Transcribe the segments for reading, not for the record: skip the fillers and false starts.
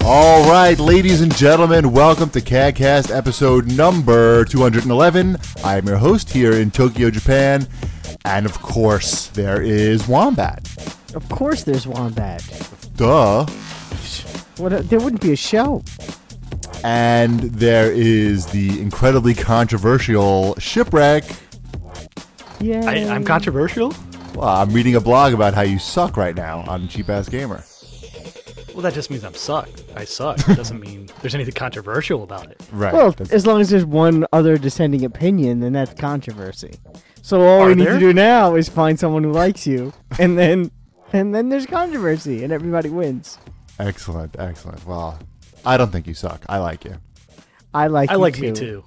All right, ladies and gentlemen, welcome to CAGcast episode number 211. I am your host here in Tokyo, Japan, and of course, there is Wombat. Of course there's Wombat. Duh. There wouldn't be a show. And there is the incredibly controversial Shipwreck. Yeah. I'm controversial? Well, I'm reading a blog about how you suck right now on Cheap Ass Gamer. Well, that just means I suck. It doesn't mean there's anything controversial about it. Right. Well, as long as there's one other dissenting opinion, then that's controversy. So all we need to do now is find someone who likes you, and then there's controversy, and everybody wins. Excellent. Well, I don't think you suck. I like you. I like me too.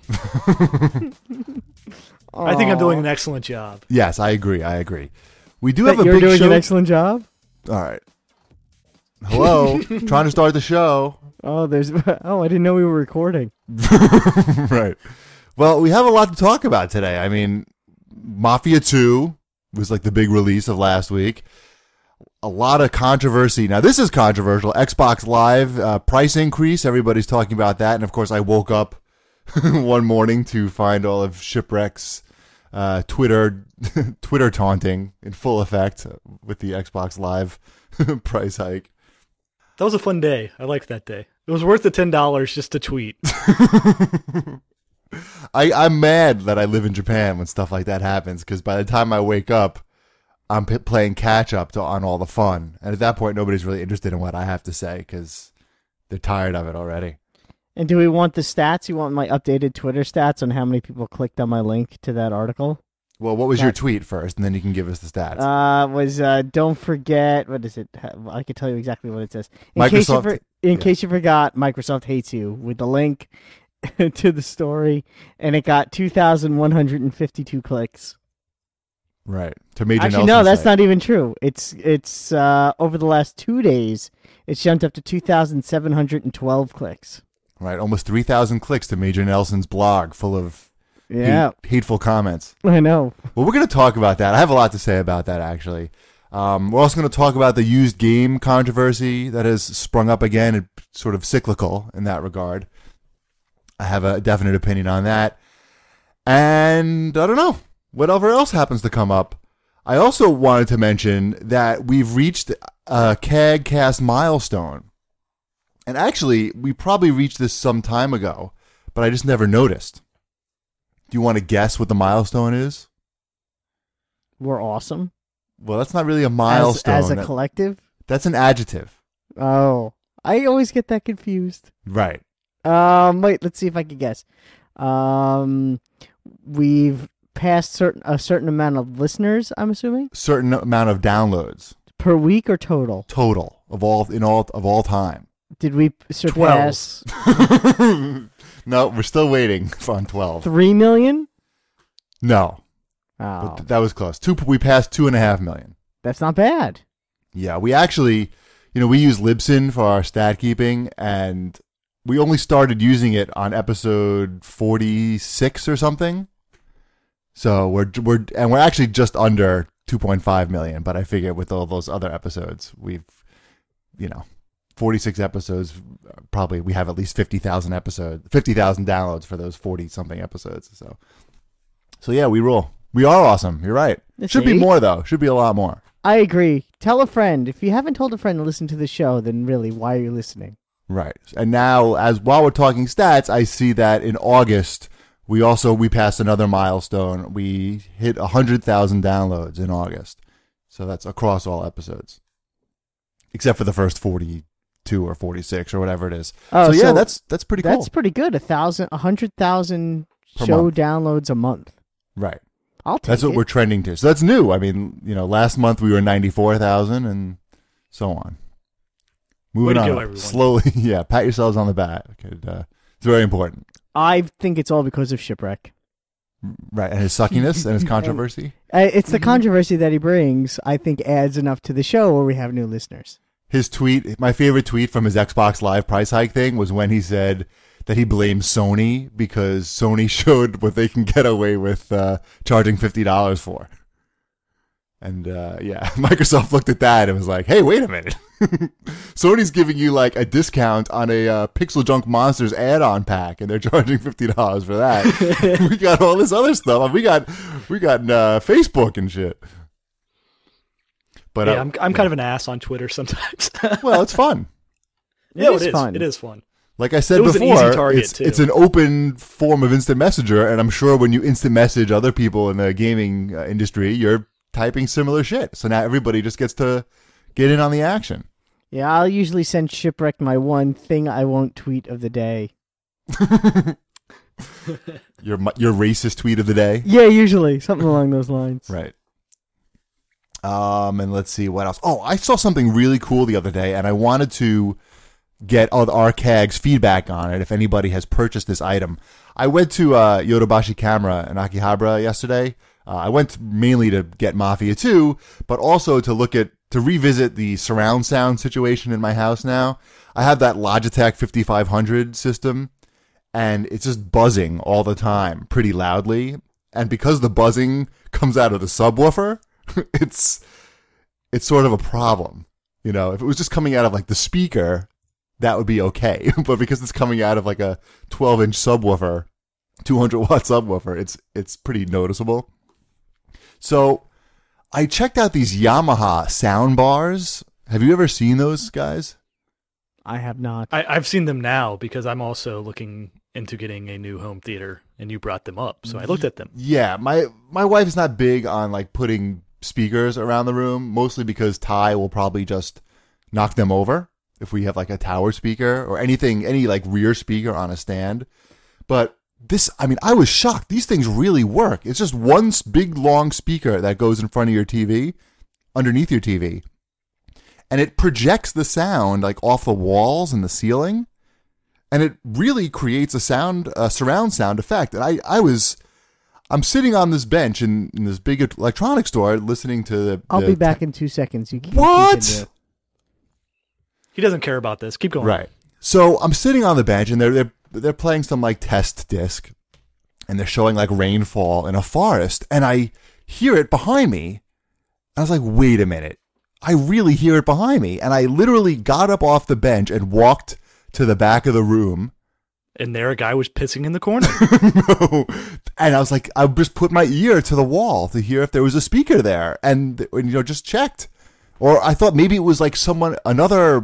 I think I'm doing an excellent job. Yes, I agree. We do That have a you're big doing show. an excellent job? All right. Hello. Trying to start the show. I didn't know we were recording. Right. Well, we have a lot to talk about today. I mean, Mafia 2 was like the big release of last week. A lot of controversy. Now, this is controversial. Xbox Live price increase. Everybody's talking about that. And, of course, I woke up one morning to find all of Shipwreck's Twitter taunting in full effect with the Xbox Live price hike. That was a fun day. I liked that day. It was worth the $10 just to tweet. I'm mad that I live in Japan when stuff like that happens, because by the time I wake up, I'm playing catch up on all the fun. And at that point, nobody's really interested in what I have to say because they're tired of it already. And do we want the stats? You want my updated Twitter stats on how many people clicked on my link to that article? Well, what was your tweet first, and then you can give us the stats. Don't forget, what is it? I can tell you exactly what it says. In case you forgot, Microsoft hates you, with the link to the story, and it got 2,152 clicks. Right. To Major Actually, Nelson's no, that's site. not even true. It's over the last 2 days, it's jumped up to 2,712 clicks. Right, almost 3,000 clicks to Major Nelson's blog full of hateful comments. I know. Well, we're going to talk about that. I have a lot to say about that, actually. We're also going to talk about the used game controversy that has sprung up again. It's sort of cyclical in that regard. I have a definite opinion on that. And I don't know. Whatever else happens to come up. I also wanted to mention that we've reached a CAGcast milestone. And actually, we probably reached this some time ago, but I just never noticed. Do you want to guess what the milestone is? We're awesome. Well, that's not really a milestone. As a collective? That's an adjective. Oh, I always get that confused. Right. Wait, let's see if I can guess. We've passed a certain amount of listeners, I'm assuming? Certain amount of downloads. Per week or total? Total of all time. Did we surpass 12? No, we're still waiting on 12. 3 million? No. Oh. But that was close. We passed 2.5 million. That's not bad. Yeah, we actually, we use Libsyn for our stat keeping, and we only started using it on episode 46 or something. So we're actually just under 2.5 million, but I figure with all those other episodes, we've 46 episodes, probably we have at least 50,000 downloads for those 40-something episodes. So yeah, we rule. We are awesome. You're right. Should be more, though. Should be a lot more. I agree. Tell a friend. If you haven't told a friend to listen to the show, then really, why are you listening? Right. And now, while we're talking stats, I see that in August, we passed another milestone. We hit 100,000 downloads in August. So that's across all episodes. Except for the first 42 or 46 or whatever it is. Oh, so that's pretty cool. That's pretty good. 100,000 Per show month. downloads a month. Right. I'll take That's what it. we're trending to. So that's new. I mean, last month we were 94,000 and so on. Moving Way to on. go, everyone. Slowly. Yeah. Pat yourselves on the back. It's very important. I think it's all because of Shipwreck. Right. And his suckiness and his controversy. It's the controversy that he brings, I think, adds enough to the show where we have new listeners. His tweet, my favorite tweet from his Xbox Live price hike thing was when he said that he blamed Sony because Sony showed what they can get away with charging $50 for. And Microsoft looked at that and was like, hey, wait a minute. Sony's giving you like a discount on a Pixel Junk Monsters add-on pack, and they're charging $50 for that. We got all this other stuff. We got Facebook and shit. But yeah, I'm kind of an ass on Twitter sometimes. Well, it's fun. It is fun. It is fun. Like I said before, it's an open form of instant messenger, and I'm sure when you instant message other people in the gaming industry, you're typing similar shit. So now everybody just gets to get in on the action. Yeah, I'll usually send Shipwreck my one thing I won't tweet of the day. Your racist tweet of the day? Yeah, usually. Something along those lines. Right. And let's see what else. Oh, I saw something really cool the other day, and I wanted to get all the RCAG's feedback on it if anybody has purchased this item. I went to Yodobashi Camera in Akihabara yesterday. I went mainly to get Mafia 2, but also to revisit the surround sound situation in my house now. I have that Logitech 5500 system, and it's just buzzing all the time pretty loudly. And because the buzzing comes out of the subwoofer, it's sort of a problem. You know, if it was just coming out of like the speaker, that would be okay. But because it's coming out of like a 12-inch subwoofer, 200-watt subwoofer, it's pretty noticeable. So I checked out these Yamaha sound bars. Have you ever seen those, guys? I have not. I've seen them now because I'm also looking into getting a new home theater, and you brought them up, so I looked at them. Yeah, my wife is not big on like putting speakers around the room, mostly because Ty will probably just knock them over if we have like a tower speaker or anything, any like rear speaker on a stand. But I was shocked. These things really work. It's just one big long speaker that goes in front of your TV, underneath your TV. And it projects the sound like off the walls and the ceiling. And it really creates a surround sound effect. And I'm sitting on this bench in this big electronics store listening to I'll be back in 2 seconds. What? He doesn't care about this. Keep going. Right. So I'm sitting on the bench, and they're playing some like test disc, and they're showing like rainfall in a forest, and I hear it behind me. I was like, wait a minute. I really hear it behind me. And I literally got up off the bench and walked to the back of the room. And there a guy was pissing in the corner. No. And I was like, I just put my ear to the wall to hear if there was a speaker there, and just checked. Or I thought maybe it was like another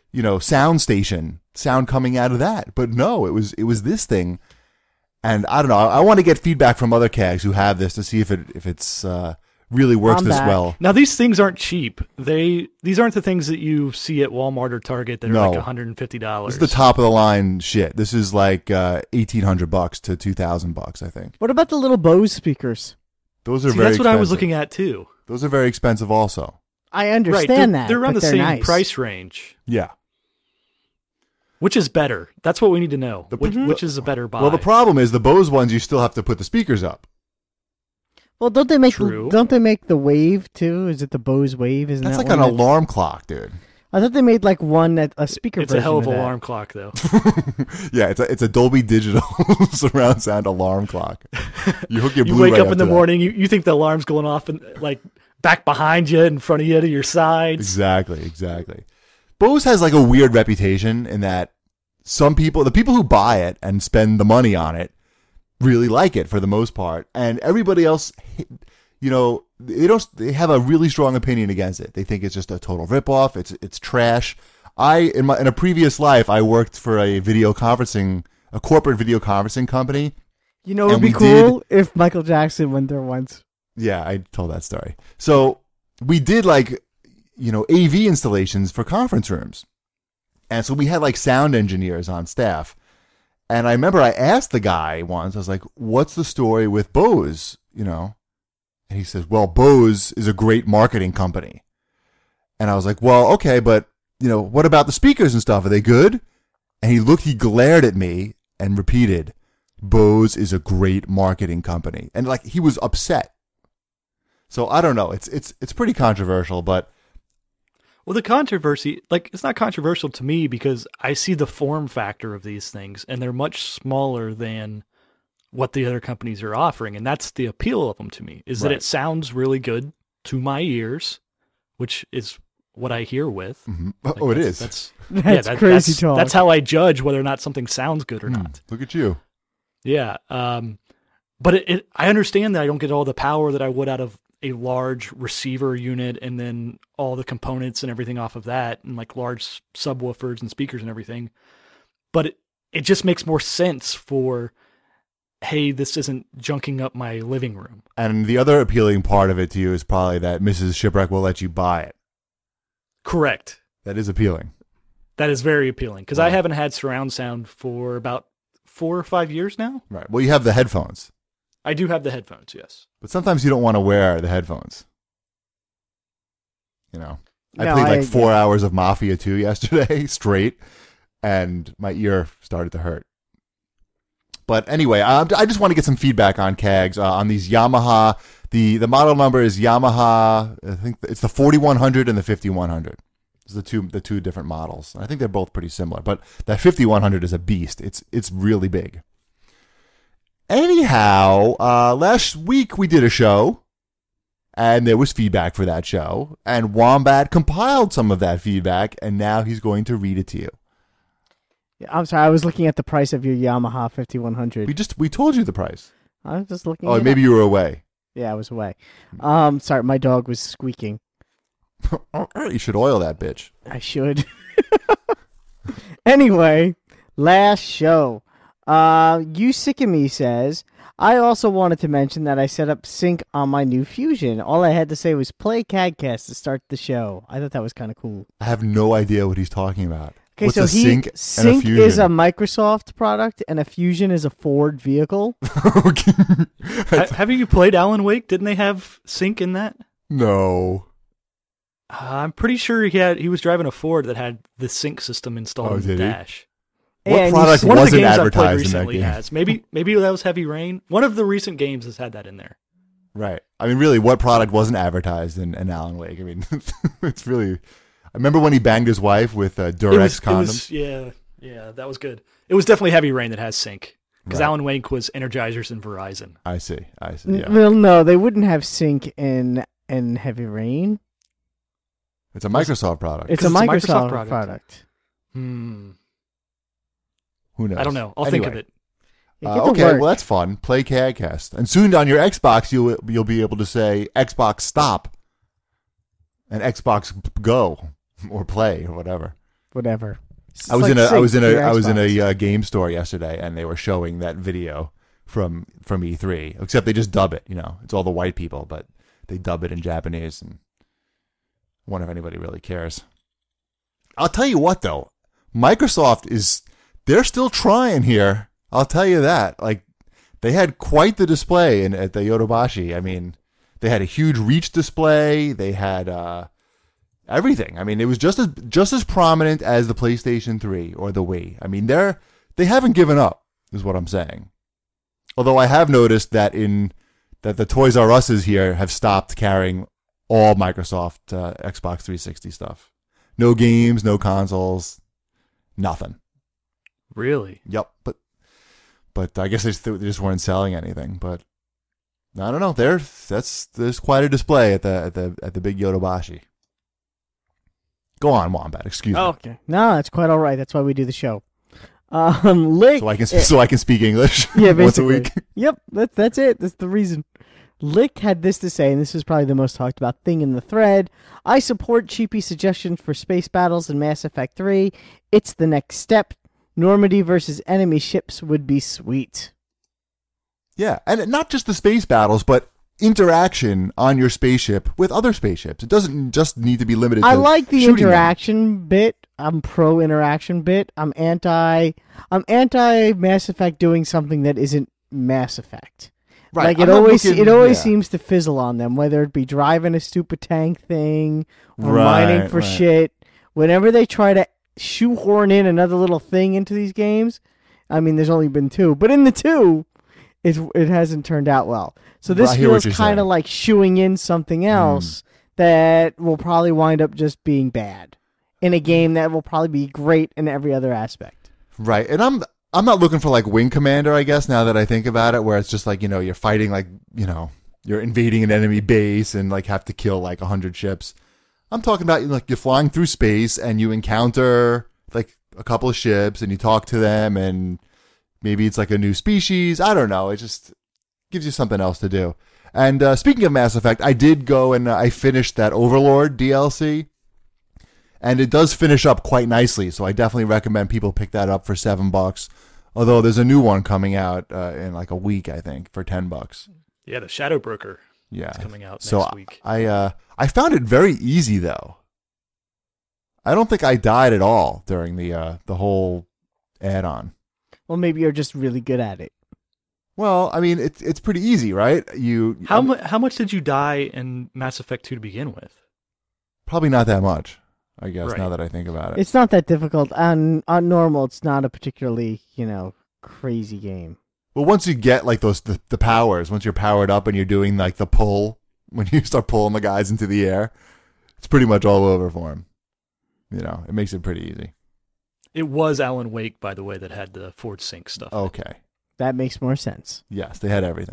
sound coming out of that. But no, it was this thing. And I don't know. I want to get feedback from other CAGs who have this to see if it's really works this well. Now, these things aren't cheap. These aren't the things that you see at Walmart or Target that are like $150. This is the top of the line shit. This is like $1,800 to $2,000, I think. What about the little Bose speakers? Those are very expensive. That's what I was looking at too. Those are very expensive also. I understand that. They're around the same nice. price range. Yeah. Which is better? That's what we need to know. Which is a better buy? Well, the problem is the Bose ones, you still have to put the speakers up. Well, don't they make the Wave too? Is it the Bose Wave? That's like an alarm clock, dude. I thought they made like a speaker. It's a hell of an alarm clock, though. Yeah, it's a Dolby Digital surround sound alarm clock. You hook your You wake up in the morning, you think the alarm's going off and like back behind you, in front of you, to your sides. Exactly. Bose has like a weird reputation in that the people who buy it and spend the money on it, really like it for the most part, and everybody else, they have a really strong opinion against it. They think it's just a total ripoff. It's trash. In a previous life, I worked for a corporate video conferencing company. It would be cool if Michael Jackson went there once. Yeah, I told that story. So we did AV installations for conference rooms, and so we had like sound engineers on staff. And I remember I asked the guy once, I was like, what's the story with Bose, And he says, well, Bose is a great marketing company. And I was like, well, okay, but, what about the speakers and stuff? Are they good? And he glared at me and repeated, Bose is a great marketing company. And like, he was upset. So I don't know. It's pretty controversial, but. Well, the controversy, it's not controversial to me because I see the form factor of these things, and they're much smaller than what the other companies are offering, and that's the appeal of them to me, is that it sounds really good. to my ears, which is what I hear with. Mm-hmm. It is. That's crazy talk. That's how I judge whether or not something sounds good or not. Look at you. Yeah. But I understand that I don't get all the power that I would out of a large receiver unit and then all the components and everything off of that and like large subwoofers and speakers and everything. But it just makes more sense for, hey, this isn't junking up my living room. And the other appealing part of it to you is probably that Mrs. Shipwreck will let you buy it. Correct. That is appealing. That is very appealing because I haven't had surround sound for about 4 or 5 years now. Right. Well, you have the headphones. I do have the headphones, yes. But sometimes you don't want to wear the headphones. You know, I No, played like I 4 hours of Mafia 2 yesterday straight, and my ear started to hurt. But anyway, I just want to get some feedback on CAGs, on these Yamaha. The model number is Yamaha, I think it's the 4100 and the 5100. It's the two different models. I think they're both pretty similar, but that 5100 is a beast. It's really big. Anyhow, last week we did a show, and there was feedback for that show, and Wombat compiled some of that feedback, and now he's going to read it to you. I'm sorry, I was looking at the price of your Yamaha 5100. We told you the price. I was just looking. Oh, maybe you were away. Yeah, I was away. Sorry, my dog was squeaking. You should oil that bitch. I should. Anyway, last show. You Sick of Me says, I also wanted to mention that I set up sync on my new Fusion. All I had to say was play CADcast to start the show. I thought that was kind of cool. I have no idea what he's talking about. Okay, What's so a sync and a Sync Fusion? is a Microsoft product, and a Fusion is a Ford vehicle. Have you played Alan Wake? Didn't they have sync in that? No. I'm pretty sure he was driving a Ford that had the sync system installed in the did he? dash. What And product One of the wasn't games I've played advertised in that recently game? has. Maybe that was Heavy Rain. One of the recent games has had that in there. Right. I mean, really, what product wasn't advertised in Alan Wake? I mean, it's really... I remember when he banged his wife with Durex condoms. Yeah, that was good. It was definitely Heavy Rain that has sync. Because Right. Alan Wake was Energizers and Verizon. I see. Yeah. Well, no, they wouldn't have sync in Heavy Rain. It's a Microsoft product. It's a 'Cause Microsoft product. Hmm. Who knows? I don't know. I'll think of it. Yeah, get to Okay, work. well, that's fun. Play CADcast. And soon on your Xbox, you'll be able to say Xbox Stop and Xbox Go or Play or whatever. Whatever. I was in a game store yesterday, and they were showing that video from E3. Except they just dub it. You know, it's all the white people, but they dub it in Japanese. And I wonder if anybody really cares. I'll tell you what, though, they're still trying here. I'll tell you that. Like, they had quite the display at the Yodobashi. I mean, they had a huge Reach display. They had everything. I mean, it was just as prominent as the PlayStation 3 or the Wii. I mean, they haven't given up, is what I'm saying. Although I have noticed that the Toys R Us's here have stopped carrying all Microsoft Xbox 360 stuff. No games, no consoles, nothing. Really? Yep, but I guess they just weren't selling anything. But I don't know. There's quite a display at the big Yodobashi. Go on, Wombat. Excuse me. Okay. No, that's quite all right. That's why we do the show. Lick. So I can speak English. Yeah, once a basically. week. Yep, that's it. That's the reason. Lick had this to say, and this is probably the most talked about thing in the thread. I support Cheapy suggestions for space battles in Mass Effect 3. It's the next step. Normandy versus enemy ships would be sweet. Yeah, and not just the space battles, but interaction on your spaceship with other spaceships. It doesn't just need to be limited to I like the shooting interaction bit. I'm pro interaction bit. I'm anti Mass Effect doing something that isn't Mass Effect. Right. Like I'm it not always looking- seems to fizzle on them, whether it be driving a stupid tank thing or Right, mining for right. shit. Whenever they try to shoehorn in another little thing into these games, I mean, there's only been 2, but in the 2, it hasn't turned out well. So this I hear what feels you're kind of saying. like shooing in something else that will probably wind up just being bad in a game that will probably be great in every other aspect. Right, and I'm not looking for like Wing Commander, I guess, now that I think about it, where it's just like, you're fighting like, you're invading an enemy base and like have to kill like 100 ships. I'm talking about like you're flying through space and you encounter like a couple of ships and you talk to them and maybe it's like a new species. I don't know. It just gives you something else to do. And speaking of Mass Effect, I did go and I finished that Overlord DLC. And it does finish up quite nicely. So I definitely recommend people pick that up for $7. Although there's a new one coming out in like a week, I think, for $10. Yeah, the Shadow Broker. Yeah, it's coming out so next week. I found it very easy though. I don't think I died at all during the whole add-on. Well, maybe you're just really good at it. Well, I mean, it's pretty easy, right? How much did you die in Mass Effect 2 to begin with? Probably not that much, I guess. Right. Now that I think about it, It's not that difficult. On normal, it's not a particularly crazy game. well, once you get like the powers, once you're powered up and you're doing like the pull, when you start pulling the guys into the air, it's pretty much all over for him. It makes it pretty easy. It was Alan Wake, by the way, that had the Forge Sync stuff. Okay. That makes more sense. Yes, they had everything.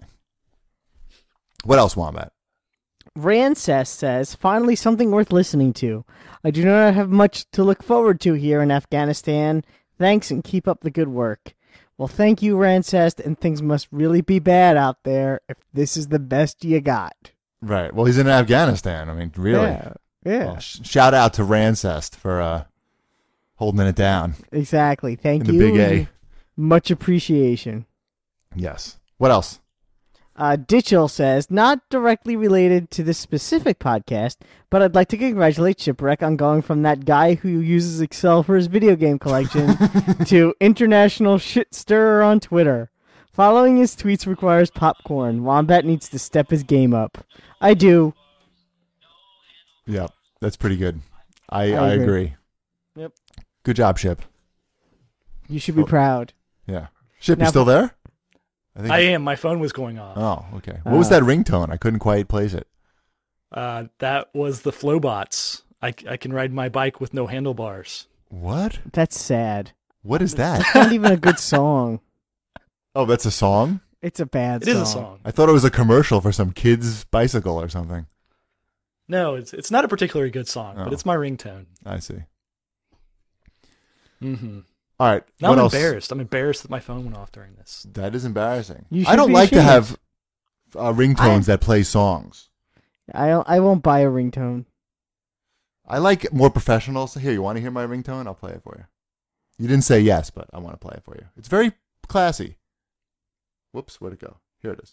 What else, Wombat? Rancest says, finally something worth listening to. I do not have much to look forward to here in Afghanistan. Thanks and keep up the good work. Well, thank you, Rancest, and things must really be bad out there if this is the best you got. Right. Well, he's in Afghanistan. I mean, really. Yeah. Well, shout out to Rancest for holding it down. Exactly. Thank in you. The big A. Much appreciation. Yes. What else? Ditchell says, not directly related to this specific podcast, but I'd like to congratulate Shipwreck on going from that guy who uses Excel for his video game collection to international shit stirrer on Twitter. Following his tweets requires popcorn. Wombat needs to step his game up. I do. Yep. That's pretty good. I agree. Yep. Good job, Ship. You should be proud. Yeah. Ship, you still there? I am. My phone was going off. Oh, okay. What was that ringtone? I couldn't quite place it. That was the Flowbots. I can ride my bike with no handlebars. What? That's sad. What is that? It's not even a good song. Oh, that's a song? It's a bad song. It is a song. I thought it was a commercial for some kid's bicycle or something. No, it's not a particularly good song, but it's my ringtone. I see. Mm-hmm. All right. Now what I'm else? embarrassed. I'm embarrassed that my phone went off during this. That is embarrassing. You should I don't be like to ashamed. have ringtones that play songs. I won't buy a ringtone. I like more professional. So here, you want to hear my ringtone? I'll play it for you. You didn't say yes, but I want to play it for you. It's very classy. Whoops, where'd it go? Here it is.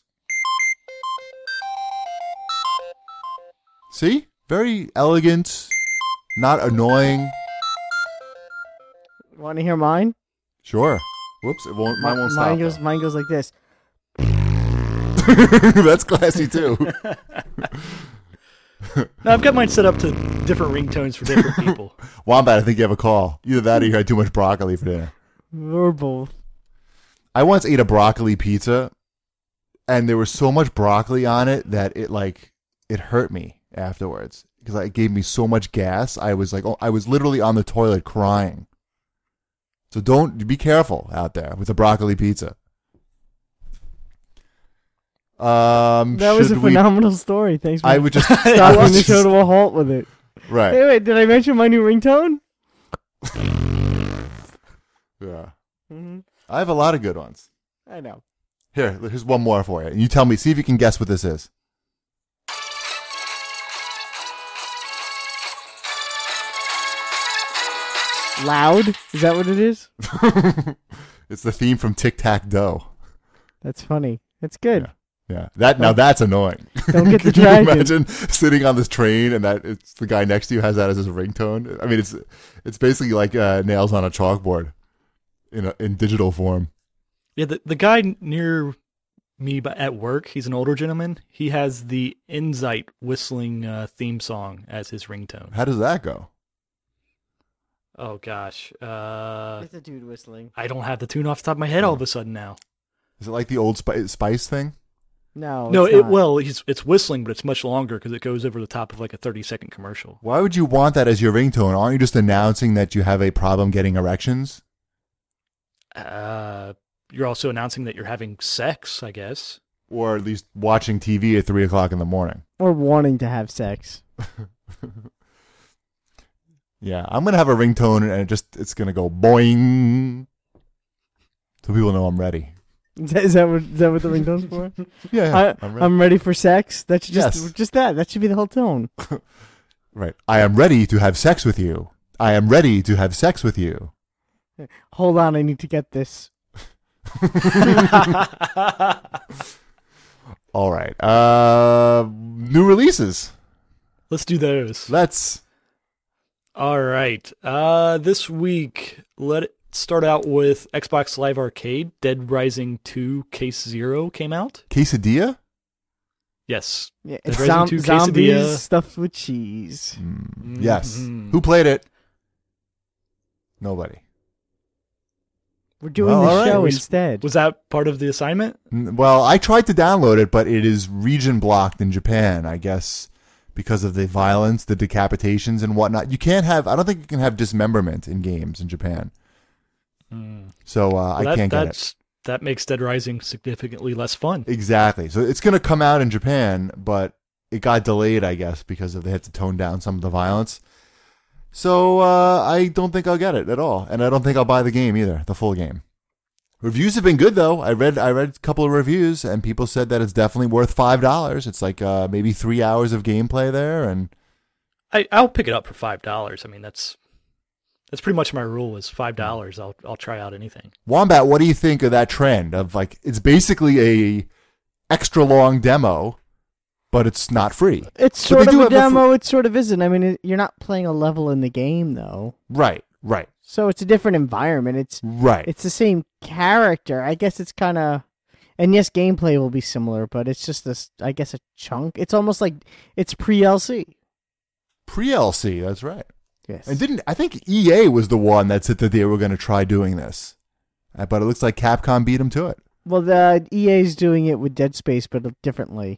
See? Very elegant, not annoying. Want to hear mine? Sure. Whoops, mine won't stop. Mine goes like this. That's classy too. No, I've got mine set up to different ringtones for different people. Wombat, I think you have a call. Either that or you had too much broccoli for dinner. Or both. I once ate a broccoli pizza, and there was so much broccoli on it that it hurt me afterwards because it gave me so much gas. I was literally on the toilet crying. So be careful out there with the broccoli pizza. That was a phenomenal story. Thanks for I would just stopping the show to a halt with it. Right. Hey, wait, did I mention my new ringtone? Yeah. Mm-hmm. I have a lot of good ones. I know. Here's one more for you. And you tell me, see if you can guess what this is. Loud? Is that what it is? It's the theme from Tic Tac Dough. That's funny. That's good. Yeah. Now that's annoying. Don't get the Can dragon. you imagine sitting on this train and that it's the guy next to you has that as his ringtone? I mean, it's basically like nails on a chalkboard in digital form. Yeah, the guy near me at work, he's an older gentleman. He has the Insight whistling theme song as his ringtone. How does that go? Oh gosh, It's a dude whistling. I don't have the tune off the top of my head all of a sudden now. Is it like the old Spice thing? No, No, it's not. it's whistling, but it's much longer because it goes over the top of like a 30-second commercial. Why would you want that as your ringtone? Aren't you just announcing that you have a problem getting erections? You're also announcing that you're having sex, I guess. or at least watching TV at 3 o'clock in the morning. Or wanting to have sex. Yeah, I'm gonna have a ringtone, and it's gonna go boing, so people know I'm ready. Is that what the ringtone's for? Yeah, I'm ready for sex. That should Yes. just that. That should be the whole tone. Right. I am ready to have sex with you. I am ready to have sex with you. Hold on, I need to get this. All right. New releases. Let's do those. Let's. All right. This week, let's start out with Xbox Live Arcade. Dead Rising 2 Case Zero came out. Quesadilla? Yes. Yeah, Dead it's Rising 2 zombies Quesadilla. stuffed with cheese. Yes. Mhm. Who played it? Nobody. We're doing Well, the all right. show instead. Was that part of the assignment? Well, I tried to download it, but it is region blocked in Japan, I guess, because of the violence, the decapitations, and whatnot. You can't have. I don't think you can have dismemberment in games in Japan. So I can't get it. That makes Dead Rising significantly less fun. Exactly. So it's going to come out in Japan, but it got delayed, I guess, because they had to tone down some of the violence. So I don't think I'll get it at all, and I don't think I'll buy the game either, the full game. Reviews have been good though. I read a couple of reviews, and people said that it's definitely worth $5. It's like maybe 3 hours of gameplay there, and I'll pick it up for $5. I mean, that's pretty much my rule. Is $5. I'll try out anything. Wombat, what do you think of that trend of like it's basically a extra long demo, but it's not free? It's sort of a demo. It sort of isn't. I mean, you're not playing a level in the game though. Right. So it's a different environment. It's the same character. I guess it's kind of, and yes, gameplay will be similar, but it's just this. I guess a chunk. It's almost like it's pre-LC. Pre-LC, that's right. Yes. And I think EA was the one that said that they were going to try doing this, but it looks like Capcom beat them to it. Well, the EA's doing it with Dead Space, but differently.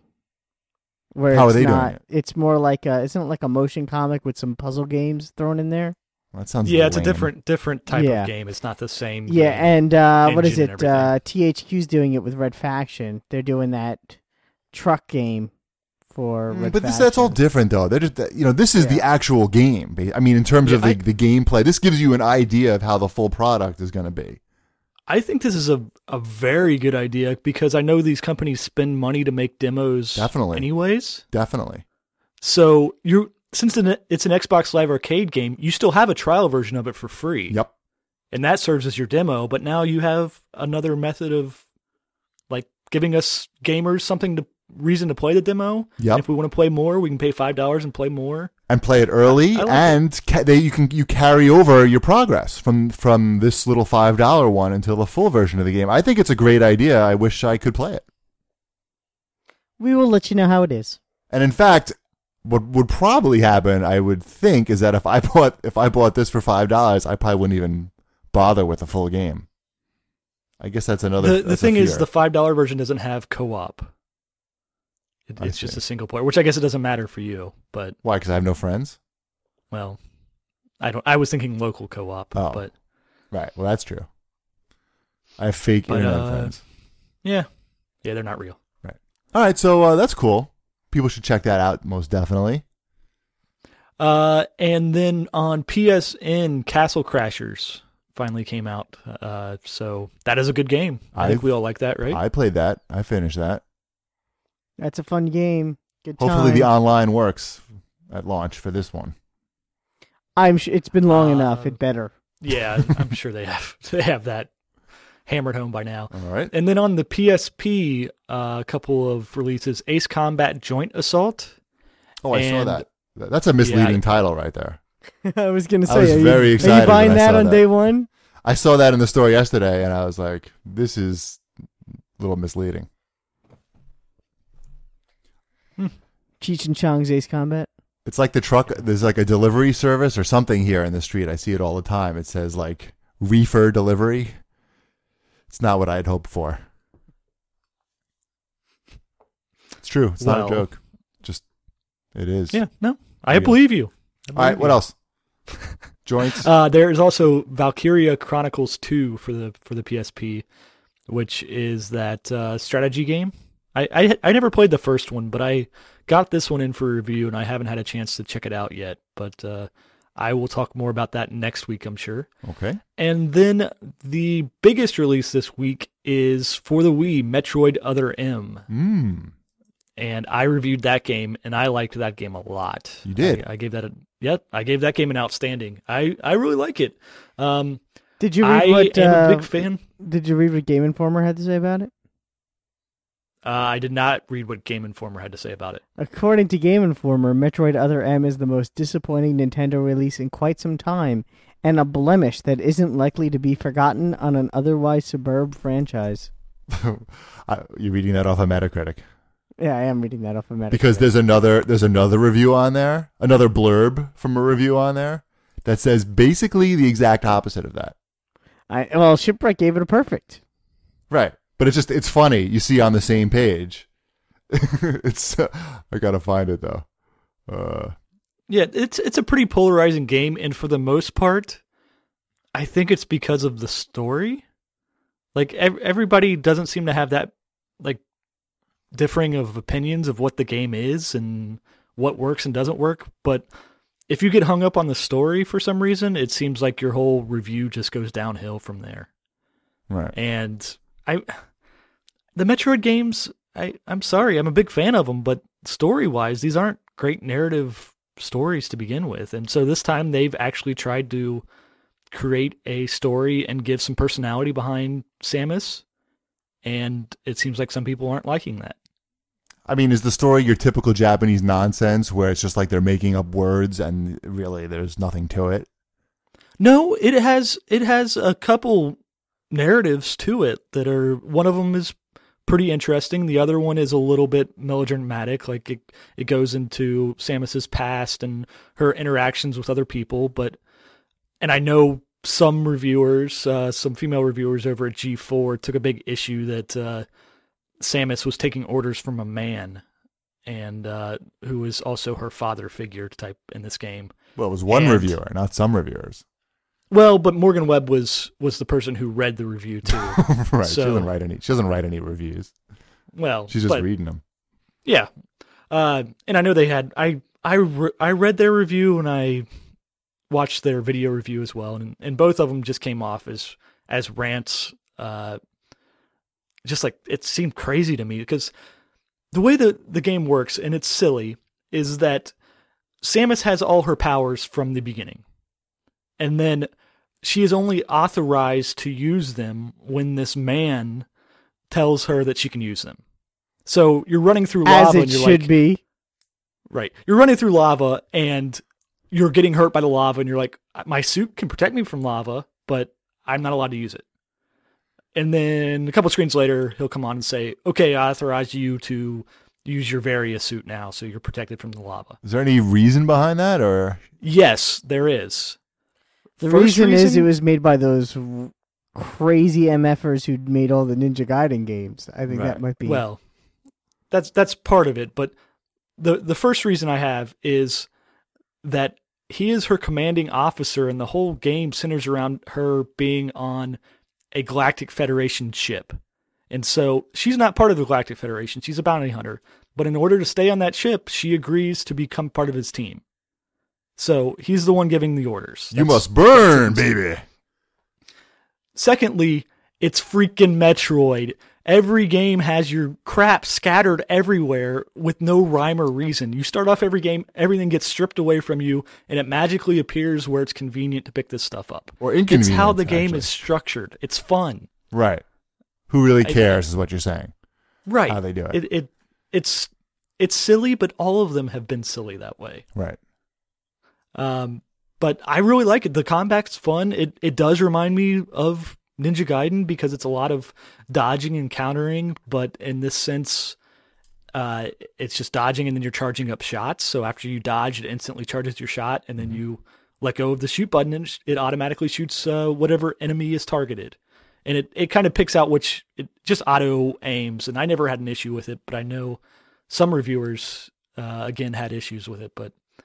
Where How it's are they not, doing it? It's more like isn't it like a motion comic with some puzzle games thrown in there? Well, that sounds Yeah, it's a lame. different type of game. It's not the same. Yeah, and what is engine it? and THQ's doing it with Red Faction. They're doing that truck game for Red But Faction. that's all different, though. They're just, this is the actual game. I mean, in terms of the gameplay, this gives you an idea of how the full product is going to be. I think this is a very good idea because I know these companies spend money to make demos anyways. Definitely. So since it's an Xbox Live Arcade game, you still have a trial version of it for free. Yep. And that serves as your demo, but now you have another method of like giving us gamers reason to play the demo. Yep. And if we want to play more, we can pay $5 and play more. And play it early, you carry over your progress from this little $5 one until the full version of the game. I think it's a great idea. I wish I could play it. We will let you know how it is. And in fact, what would probably happen, I would think, is that if I bought this for $5, I probably wouldn't even bother with the full game. I guess that's another. The thing is, the $5 version doesn't have co-op. It's just a single player, which I guess it doesn't matter for you. But why? Because I have no friends. Well, I was thinking local co-op, but right. Well, that's true. I have fake internet friends. Yeah, they're not real. Right. All right. So that's cool. People should check that out, most definitely. And then on PSN, Castle Crashers finally came out. So that is a good game. I think we all like that, right? I played that. I finished that. That's a fun game. Good time. Hopefully the online works at launch for this one. I'm sure it's been long enough. It better. Yeah, I'm sure they have that hammered home by now. All right. And then on the PSP, a couple of releases: Ace Combat Joint Assault. Oh, I saw that. That's a misleading title right there. I was going to say, I was very excited. Are you buying that on day one? I saw that in the store yesterday, and I was like, "This is a little misleading." Cheech and Chong's Ace Combat. It's like the truck. There's like a delivery service or something here in the street. I see it all the time. It says like reefer delivery. It's not what I had hoped for. It's true. It's not a joke. Just it is. Yeah. No, I believe you. All right. What else? Joints. There's also Valkyria Chronicles 2 for the PSP, which is that strategy game. I never played the first one, but I got this one in for review, and I haven't had a chance to check it out yet. But I will talk more about that next week, I'm sure. Okay. And then the biggest release this week is for the Wii, Metroid Other M. And I reviewed that game, and I liked that game a lot. You did? I gave that game an outstanding. I really like it. Did you read am a big fan. Did you read what Game Informer had to say about it? I did not read what Game Informer had to say about it. According to Game Informer, Metroid Other M is the most disappointing Nintendo release in quite some time, and a blemish that isn't likely to be forgotten on an otherwise superb franchise. You're reading that off of Metacritic. Yeah, I am reading that off of Metacritic. Because there's another review on there, another blurb from a review on there that says basically the exact opposite of that. Shipwreck gave it a perfect. Right. But it's funny. You see on the same page. I gotta find it though. Yeah, it's a pretty polarizing game, and for the most part, I think it's because of the story. Like everybody doesn't seem to have that like differing of opinions of what the game is and what works and doesn't work. But if you get hung up on the story for some reason, it seems like your whole review just goes downhill from there. Right. And the Metroid games, I'm sorry, I'm a big fan of them, but story-wise, these aren't great narrative stories to begin with. And so this time they've actually tried to create a story and give some personality behind Samus, and it seems like some people aren't liking that. I mean, is the story your typical Japanese nonsense where it's just like they're making up words and really there's nothing to it? No, it has a couple narratives to it that are, one of them is pretty interesting. The other one is a little bit melodramatic. Like it goes into Samus's past and her interactions with other people. And I know some reviewers, some female reviewers over at G4 took a big issue that Samus was taking orders from a man, and who is also her father figure type in this game. Well, it was one reviewer, not some reviewers. Well, but Morgan Webb was the person who read the review too. Right. So, she doesn't write any reviews. Well, she's just reading them. Yeah. And I know they had, I read their review and I watched their video review as well. And both of them just came off as rants. Just like, it seemed crazy to me because the way the game works, and it's silly, is that Samus has all her powers from the beginning. And then she is only authorized to use them when this man tells her that she can use them. So you're running through lava. As it should be. Right. You're running through lava and you're getting hurt by the lava and you're like, my suit can protect me from lava, but I'm not allowed to use it. And then a couple screens later, he'll come on and say, okay, I authorize you to use your Varia suit now so you're protected from the lava. Is there any reason behind that? Or yes, there is. The reason is it was made by those crazy MFers who made all the Ninja Gaiden games. I think that might be. Well, that's part of it, but the first reason I have is that he is her commanding officer, and the whole game centers around her being on a Galactic Federation ship. And so she's not part of the Galactic Federation. She's a bounty hunter. But in order to stay on that ship, she agrees to become part of his team. So he's the one giving the orders. You must burn, baby. Secondly, it's freaking Metroid. Every game has your crap scattered everywhere with no rhyme or reason. You start off every game, everything gets stripped away from you, and it magically appears where it's convenient to pick this stuff up. Or inconvenient. It's how the game is structured. It's fun. Right. Who really cares is what you're saying. Right. How they do it. It's silly, but all of them have been silly that way. Right. But I really like it. The combat's fun. It does remind me of Ninja Gaiden because it's a lot of dodging and countering, but in this sense, it's just dodging and then you're charging up shots. So after you dodge, it instantly charges your shot, and then you let go of the shoot button and it automatically shoots whatever enemy is targeted. And it kind of picks out it just auto aims, and I never had an issue with it, but I know some reviewers, again, had issues with it, but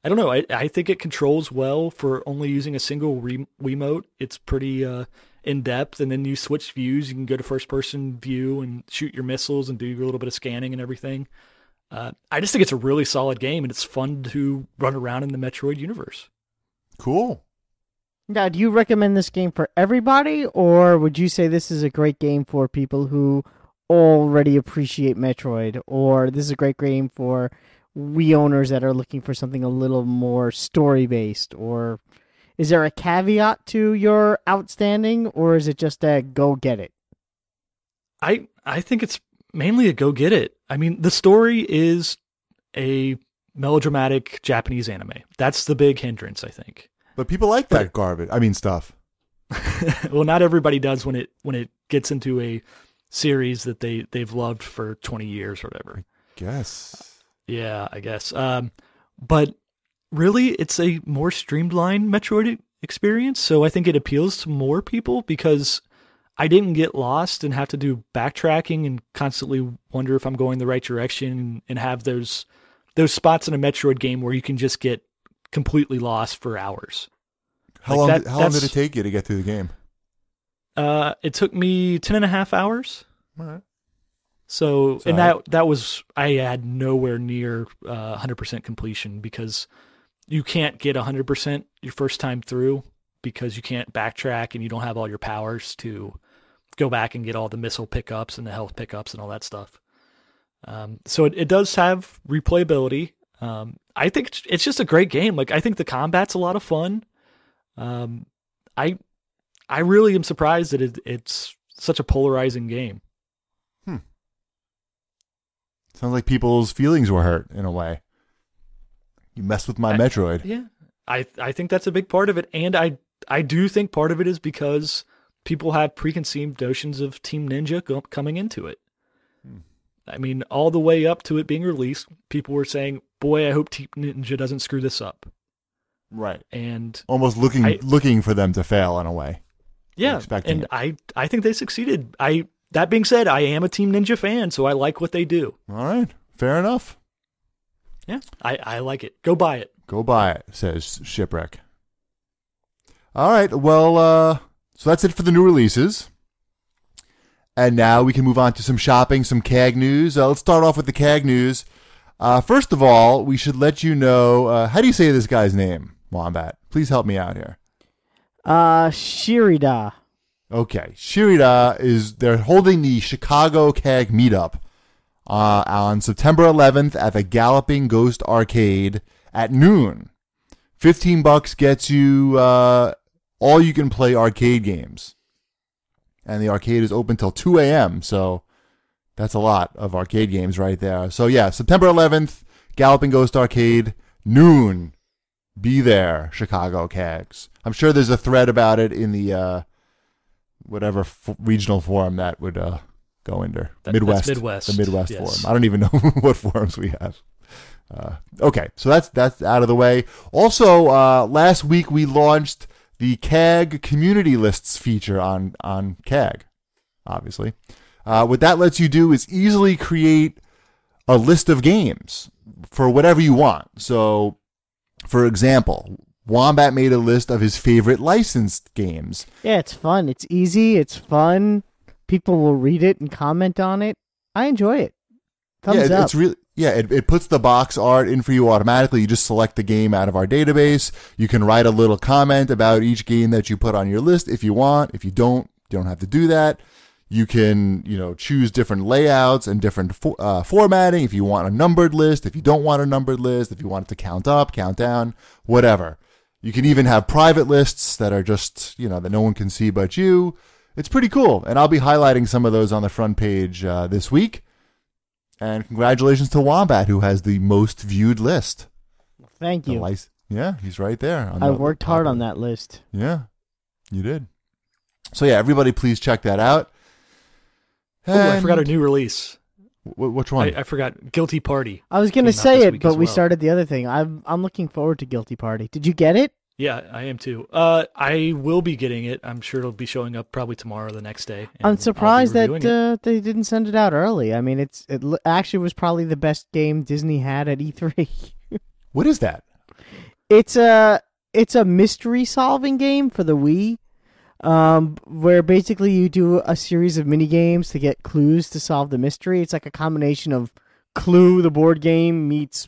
I don't know. I think it controls well for only using a single Wiimote. It's pretty in depth, and then you switch views. You can go to first person view and shoot your missiles and do a little bit of scanning and everything. I just think it's a really solid game, and it's fun to run around in the Metroid universe. Cool. Now, do you recommend this game for everybody, or would you say this is a great game for people who already appreciate Metroid, or this is a great game for Wii owners that are looking for something a little more story-based, or is there a caveat to your outstanding, or is it just a go get it? I think it's mainly a go get it. I mean, the story is a melodramatic Japanese anime. That's the big hindrance, I think. But people like that garbage. I mean, stuff. Well, not everybody does when it gets into a series that they've loved for 20 years or whatever. I guess. Yeah, I guess. But really, it's a more streamlined Metroid experience, so I think it appeals to more people because I didn't get lost and have to do backtracking and constantly wonder if I'm going the right direction and have those spots in a Metroid game where you can just get completely lost for hours. How long did it take you to get through the game? It took me 10.5 hours. All right. So and that was, I had nowhere near 100% completion because you can't get 100% your first time through because you can't backtrack and you don't have all your powers to go back and get all the missile pickups and the health pickups and all that stuff. So it does have replayability. I think it's just a great game. Like, I think the combat's a lot of fun. I really am surprised that it's such a polarizing game. Sounds like people's feelings were hurt in a way. You messed with my Metroid. Yeah, I think that's a big part of it, and I do think part of it is because people have preconceived notions of Team Ninja coming into it. I mean, all the way up to it being released, people were saying, "Boy, I hope Team Ninja doesn't screw this up." Right, and almost looking for them to fail in a way. Yeah, and I think they succeeded. That being said, I am a Team Ninja fan, so I like what they do. All right, fair enough. Yeah, I like it. Go buy it. Go buy it, says Shipwreck. All right, well, so that's it for the new releases. And now we can move on to some shopping, some CAG news. Let's start off with the CAG news. First of all, we should let you know, how do you say this guy's name, Wombat? Please help me out here. Shirida. Okay, Shirida they're holding the Chicago CAG meetup on September 11th at the Galloping Ghost Arcade at noon. $15 gets you all you can play arcade games. And the arcade is open till 2 a.m., so that's a lot of arcade games right there. So yeah, September 11th, Galloping Ghost Arcade, noon. Be there, Chicago CAGs. I'm sure there's a thread about it in the whatever regional forum that would go under. Midwest. The Midwest yes. forum. I don't even know what forums we have. Okay, so that's out of the way. Also, last week we launched the CAG community lists feature on CAG, obviously. What that lets you do is easily create a list of games for whatever you want. So, for example, Wombat made a list of his favorite licensed games. Yeah, it's fun. It's easy. It's fun. People will read it and comment on it. I enjoy it. Thumbs up. It's really... Yeah, it puts the box art in for you automatically. You just select the game out of our database. You can write a little comment about each game that you put on your list if you want. If you don't have to do that. You can, choose different layouts and different formatting. If you want a numbered list, if you don't want a numbered list, if you want it to count up, count down, whatever. You can even have private lists that are just, that no one can see but you. It's pretty cool. And I'll be highlighting some of those on the front page this week. And congratulations to Wombat, who has the most viewed list. Thank you. Yeah, he's right there. I worked hard on that list. Yeah, you did. So yeah, everybody please check that out. I forgot a new release. Which one? I forgot. Guilty Party. I was going to say it, but we started the other thing. I'm looking forward to Guilty Party. Did you get it? Yeah, I am too. I will be getting it. I'm sure it'll be showing up probably tomorrow or the next day. I'm surprised that they didn't send it out early. I mean, it actually was probably the best game Disney had at E3. What is that? It's a mystery solving game for the Wii, where basically you do a series of mini games to get clues to solve the mystery. It's like a combination of Clue, the board game, meets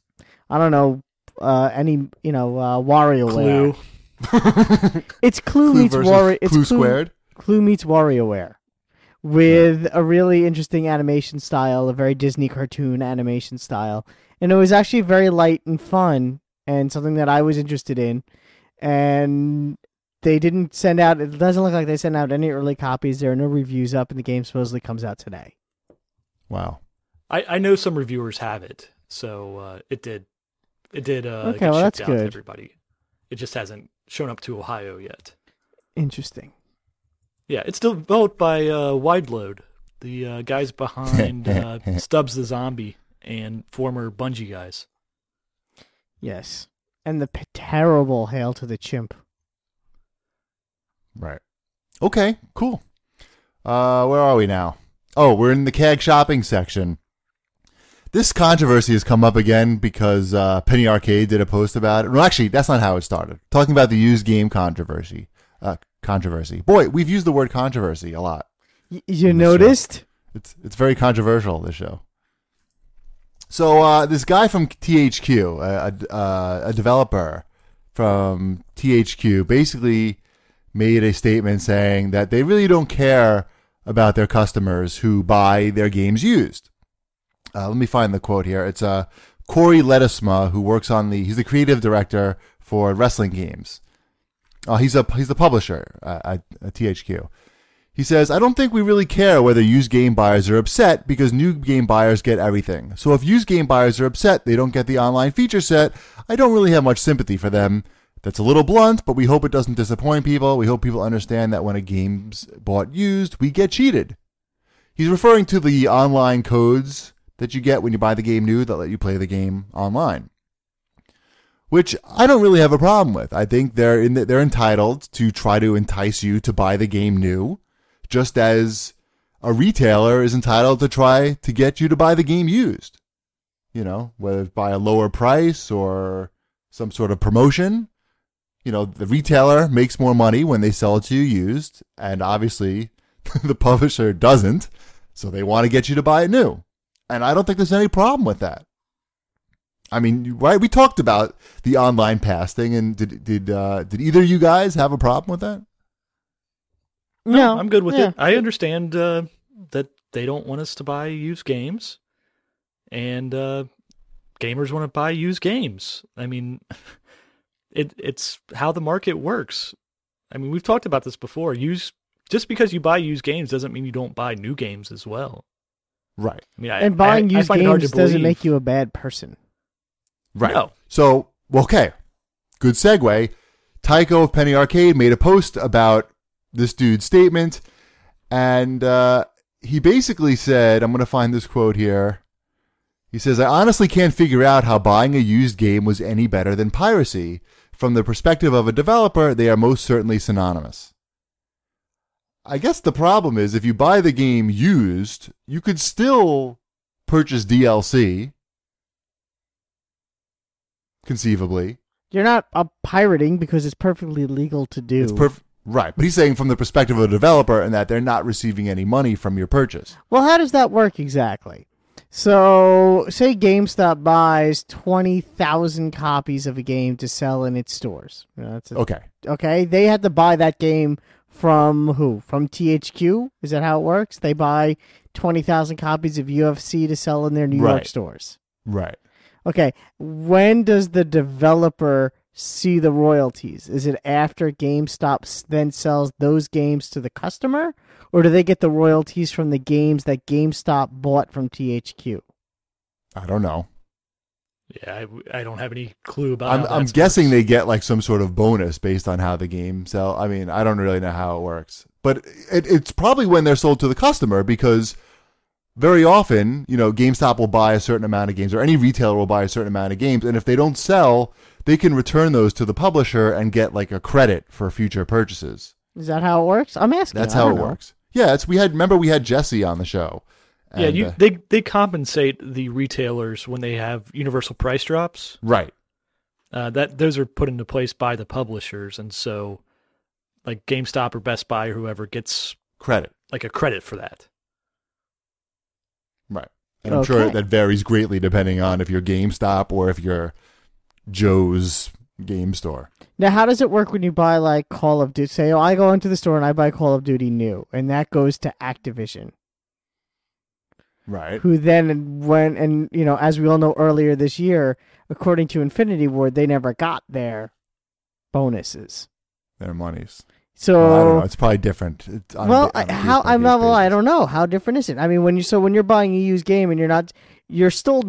WarioWare. Clue. It's Clue meets Wario. It's Clue Squared. Clue meets WarioWare, with a really interesting animation style, a very Disney cartoon animation style, and it was actually very light and fun, and something that I was interested in. And they didn't send out. It doesn't look like they sent out any early copies. There are no reviews up, and the game supposedly comes out today. Wow. I know some reviewers have it, so it did. Okay, well, get that's shipped out good. to everybody. It just hasn't shown up to Ohio yet. Interesting. Yeah, it's developed by Wideload, the guys behind Stubbs the Zombie and former Bungie guys. Yes, and the terrible Hail to the Chimp. Right. Okay, cool. Where are we now? Oh, we're in the CAG shopping section. This controversy has come up again because Penny Arcade did a post about it. Well, actually, that's not how it started. Talking about the used game controversy. Boy, we've used the word controversy a lot. You noticed? It's very controversial, this show. So this guy from THQ, a developer from THQ, basically made a statement saying that they really don't care about their customers who buy their games used. Let me find the quote here. It's Corey Ledesma, who works on he's the creative director for wrestling games. He's the publisher at THQ. He says, I don't think we really care whether used game buyers are upset because new game buyers get everything. So if used game buyers are upset they don't get the online feature set, I don't really have much sympathy for them. That's a little blunt, but we hope it doesn't disappoint people. We hope people understand that when a game's bought used, we get cheated. He's referring to the online codes that you get when you buy the game new that let you play the game online, which I don't really have a problem with. I think they're entitled to try to entice you to buy the game new, just as a retailer is entitled to try to get you to buy the game used. You know, whether it's by a lower price or some sort of promotion. You know, the retailer makes more money when they sell it to you used, and obviously the publisher doesn't, so they want to get you to buy it new. And I don't think there's any problem with that. I mean, right? We talked about the online pass thing, and did either of you guys have a problem with that? No, I'm good with it. I understand that they don't want us to buy used games, and gamers want to buy used games. I mean, it's how the market works. I mean, we've talked about this before. Just because you buy used games doesn't mean you don't buy new games as well. Right. I mean, and buying used games doesn't make you a bad person. Right. No. So, okay. Good segue. Tycho of Penny Arcade made a post about this dude's statement, and he basically said, I'm going to find this quote here. He says, I honestly can't figure out how buying a used game was any better than piracy. From the perspective of a developer, they are most certainly synonymous. I guess the problem is if you buy the game used, you could still purchase DLC, conceivably. You're not pirating because it's perfectly legal to do. Right, but he's saying from the perspective of a developer and that they're not receiving any money from your purchase. Well, how does that work exactly? So, say GameStop buys 20,000 copies of a game to sell in its stores. Okay. Okay, they had to buy that game from who? From THQ? Is that how it works? They buy 20,000 copies of UFC to sell in their New York stores. Right. Okay, when does the developer see the royalties? Is it after GameStop then sells those games to the customer? Or do they get the royalties from the games that GameStop bought from THQ? I don't know. Yeah, I don't have any clue about I'm guessing they get like some sort of bonus based on how the game sell. I mean, I don't really know how it works. But it's probably when they're sold to the customer, because very often, you know, GameStop will buy a certain amount of games, or any retailer will buy a certain amount of games, and if they don't sell, they can return those to the publisher and get like a credit for future purchases. Is that how it works? I'm asking. That's how it works. Yeah, we had Jesse on the show. And, yeah, they compensate the retailers when they have universal price drops. Right. those are put into place by the publishers, and so like GameStop or Best Buy or whoever gets credit, like a credit for that. Right. And I'm sure that varies greatly depending on if you're GameStop or if you're Joe's game store. Now, how does it work when you buy like Call of Duty? Say, I go into the store and I buy Call of Duty new, and that goes to Activision. Right. Who then went and, as we all know earlier this year, according to Infinity Ward, they never got their bonuses. Their monies. So I don't know. It's probably different. I don't know. How different is it? I mean, when you're buying a used game and you're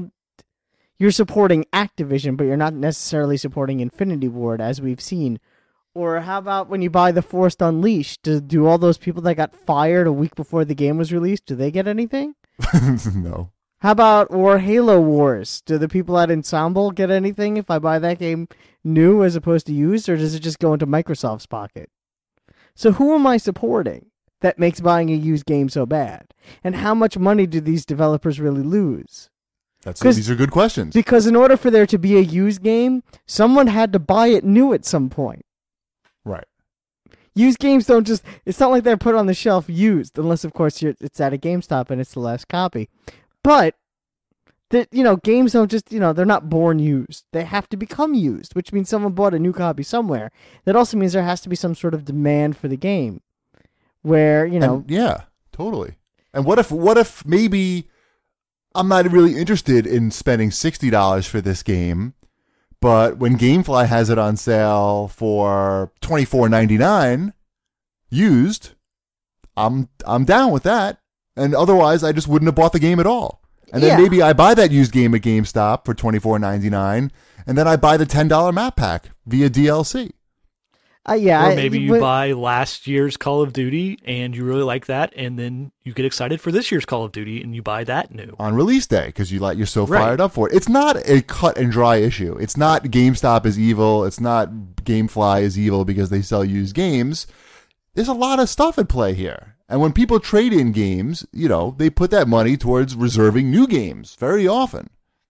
supporting Activision, but you're not necessarily supporting Infinity Ward, as we've seen. Or how about when you buy The Force Unleashed? Do all those people that got fired a week before the game was released, do they get anything? No. How about Halo Wars? Do the people at Ensemble get anything if I buy that game new as opposed to used, or does it just go into Microsoft's pocket? So who am I supporting that makes buying a used game so bad? And how much money do these developers really lose? These are good questions. Because in order for there to be a used game, someone had to buy it new at some point. Right. Used games don't just... It's not like they're put on the shelf used, unless, of course, it's at a GameStop and it's the last copy. But, games don't just... they're not born used. They have to become used, which means someone bought a new copy somewhere. That also means there has to be some sort of demand for the game. Where, yeah, totally. And what if maybe I'm not really interested in spending $60 for this game, but when GameFly has it on sale for $24.99 used, I'm down with that. And otherwise, I just wouldn't have bought the game at all. And then maybe I buy that used game at GameStop for $24.99, and then I buy the $10 map pack via DLC. Or maybe you buy last year's Call of Duty and you really like that, and then you get excited for this year's Call of Duty and you buy that new on release day because you're so fired up for it. It's not a cut and dry issue. It's not GameStop is evil. It's not GameFly is evil because they sell used games. There's a lot of stuff at play here, and when people trade in games, they put that money towards reserving new games very often,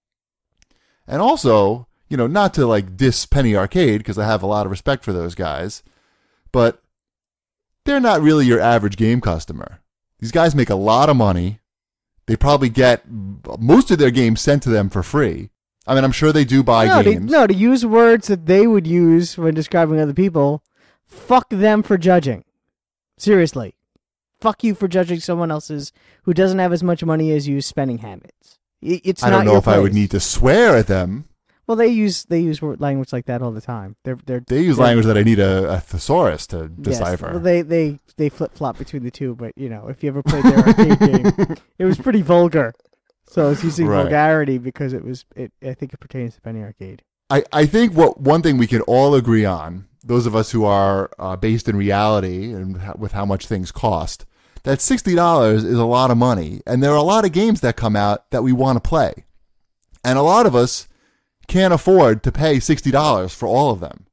and also. Not to diss Penny Arcade, because I have a lot of respect for those guys, but they're not really your average game customer. These guys make a lot of money. They probably get most of their games sent to them for free. I mean, I'm sure they do buy games. To use words that they would use when describing other people, fuck them for judging. Seriously. Fuck you for judging someone else's who doesn't have as much money as you spending habits. I don't know if I would need to swear at them. Well, they use language like that all the time. They use language that I need a thesaurus to decipher. Well, they flip flop between the two. But if you ever played their arcade game, it was pretty vulgar. So I was using vulgarity because I think it pertains to Penny Arcade. I think one thing we can all agree on, those of us who are based in reality and with how much things cost, that $60 is a lot of money, and there are a lot of games that come out that we want to play, and a lot of us can't afford to pay $60 for all of them.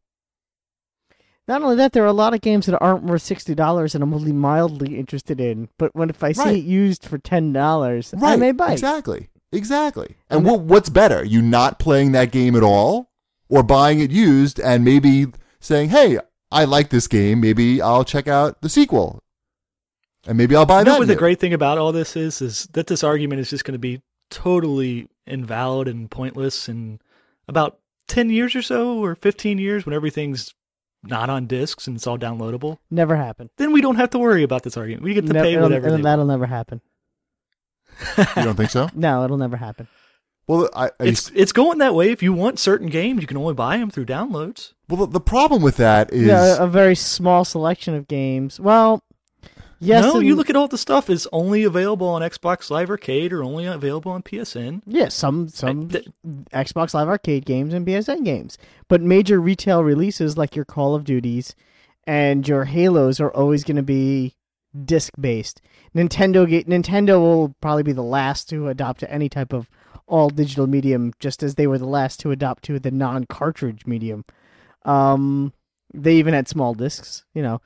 Not only that, there are a lot of games that aren't worth $60 and I'm only mildly interested in. But if I see it used for $10, I may buy it. Exactly. And what's better? You not playing that game at all, or buying it used and maybe saying, hey, I like this game. Maybe I'll check out the sequel. And maybe I'll buy that. What the great thing about all this is that this argument is just going to be totally invalid and pointless in about 10 years or so, or 15 years, when everything's not on discs and it's all downloadable. Never happen. Then we don't have to worry about this argument. We get to pay whatever. That'll never happen. You don't think so? No, it'll never happen. Well, it's going that way. If you want certain games, you can only buy them through downloads. Well, the problem with that is a very small selection of games. Well, yes. No, you look at all the stuff is only available on Xbox Live Arcade or only available on PSN. Yeah, some Xbox Live Arcade games and PSN games. But major retail releases like your Call of Duties and your Halos are always going to be disc-based. Nintendo will probably be the last to adopt any type of all-digital medium, just as they were the last to adopt to the non-cartridge medium. They even had small discs,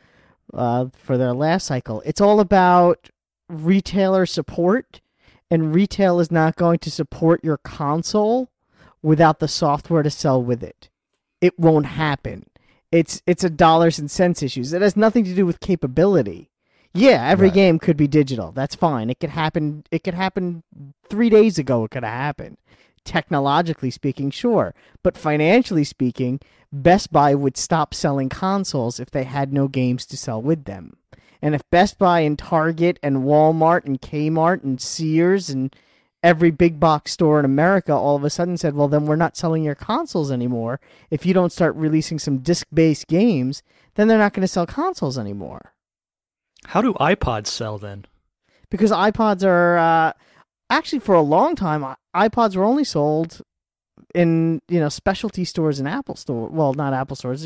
for their last cycle. It's all about retailer support, and retail is not going to support your console without the software to sell with it. it won't happen. It's a dollars and cents issues. It has nothing to do with capability. Yeah, every game could be digital. That's fine. It could happen. It could happen 3 days ago. It could have happened. Technologically speaking, sure. But financially speaking, Best Buy would stop selling consoles if they had no games to sell with them. And if Best Buy and Target and Walmart and Kmart and Sears and every big box store in America all of a sudden said, well, then we're not selling your consoles anymore. If you don't start releasing some disc-based games, then they're not going to sell consoles anymore. How do iPods sell then? Because iPods are actually for a long time iPods were only sold in specialty stores and Apple store. Well, not Apple stores,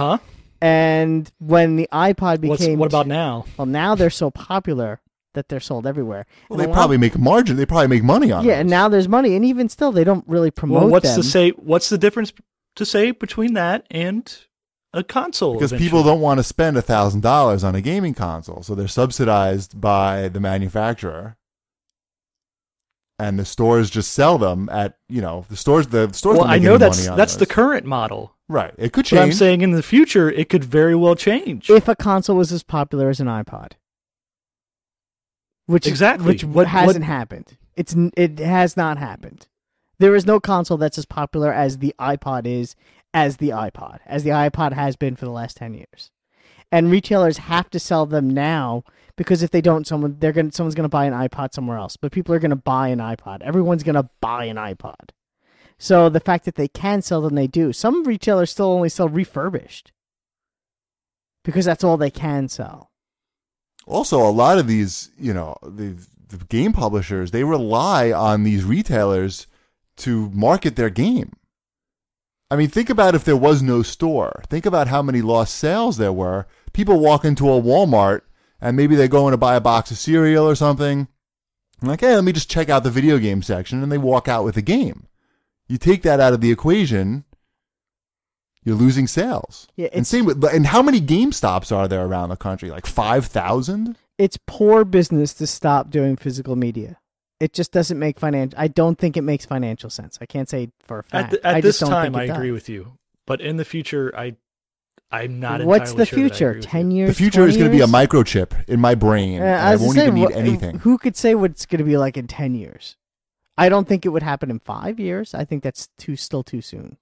And when the iPod became, what about now? Well, now they're so popular that they're sold everywhere. Well, they probably make a margin. They probably make money on it. Yeah, and now there's money, and even still, they don't really promote them. What's the difference to say between that and a console? Because people don't want to spend $1,000 on a gaming console, so they're subsidized by the manufacturer, and the stores just sell them at the stores. Well, I know that's the current model, right? It could change. But I'm saying in the future, it could very well change if a console was as popular as an iPod. Which hasn't happened. It has not happened. There is no console that's as popular as the iPod is, as the iPod has been for the last 10 years. And retailers have to sell them now because if they don't, someone's going to buy an iPod somewhere else. But people are going to buy an iPod. Everyone's going to buy an iPod. So the fact that they can sell them, they do. Some retailers still only sell refurbished because that's all they can sell. Also, a lot of these, the game publishers, they rely on these retailers to market their game. I mean, think about if there was no store. Think about how many lost sales there were. People walk into a Walmart and maybe they're going to buy a box of cereal or something. I'm like, hey, let me just check out the video game section, and they walk out with a game. You take that out of the equation, you're losing sales. Yeah, and how many GameStops are there around the country? Like 5,000? It's poor business to stop doing physical media. It just doesn't make I don't think it makes financial sense. I can't say for a fact. At this time, I agree with you. But in the future, I'm not entirely sure. What's the future? 10 years? The future is going to be a microchip in my brain. I won't even need anything. Who could say what it's going to be like in 10 years? I don't think it would happen in 5 years. I think that's still too soon.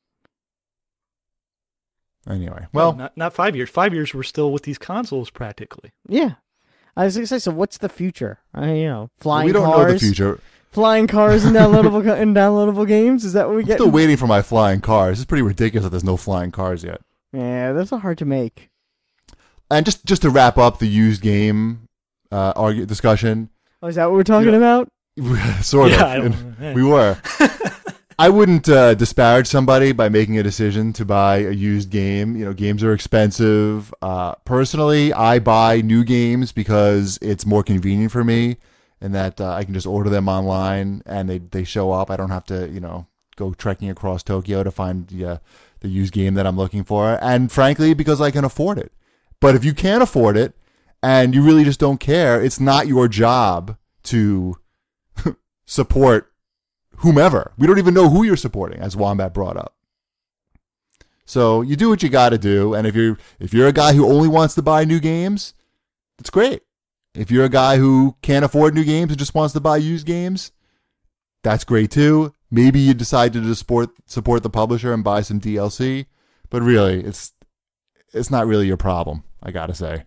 Anyway, well, no, not 5 years. 5 years, we're still with these consoles practically. Yeah, I was gonna say. So, what's the future? Flying cars. We don't know the future. Flying cars and downloadable games. Is that what we get? I'm still waiting for my flying cars. It's pretty ridiculous that there's no flying cars yet. Yeah, those are hard to make. And just to wrap up the used game discussion. Oh, is that what we're talking about? Sort of. We were. I wouldn't disparage somebody by making a decision to buy a used game. Games are expensive. Personally, I buy new games because it's more convenient for me, and that I can just order them online and they show up. I don't have to, go trekking across Tokyo to find the used game that I'm looking for. And frankly, because I can afford it. But if you can't afford it and you really just don't care, it's not your job to support whomever. We don't even know who you're supporting, as Wombat brought up. So you do what you got to do, and if you're a guy who only wants to buy new games, that's great. If you're a guy who can't afford new games and just wants to buy used games, that's great too. Maybe you decide to support the publisher and buy some DLC, but really, it's not really your problem, I gotta say.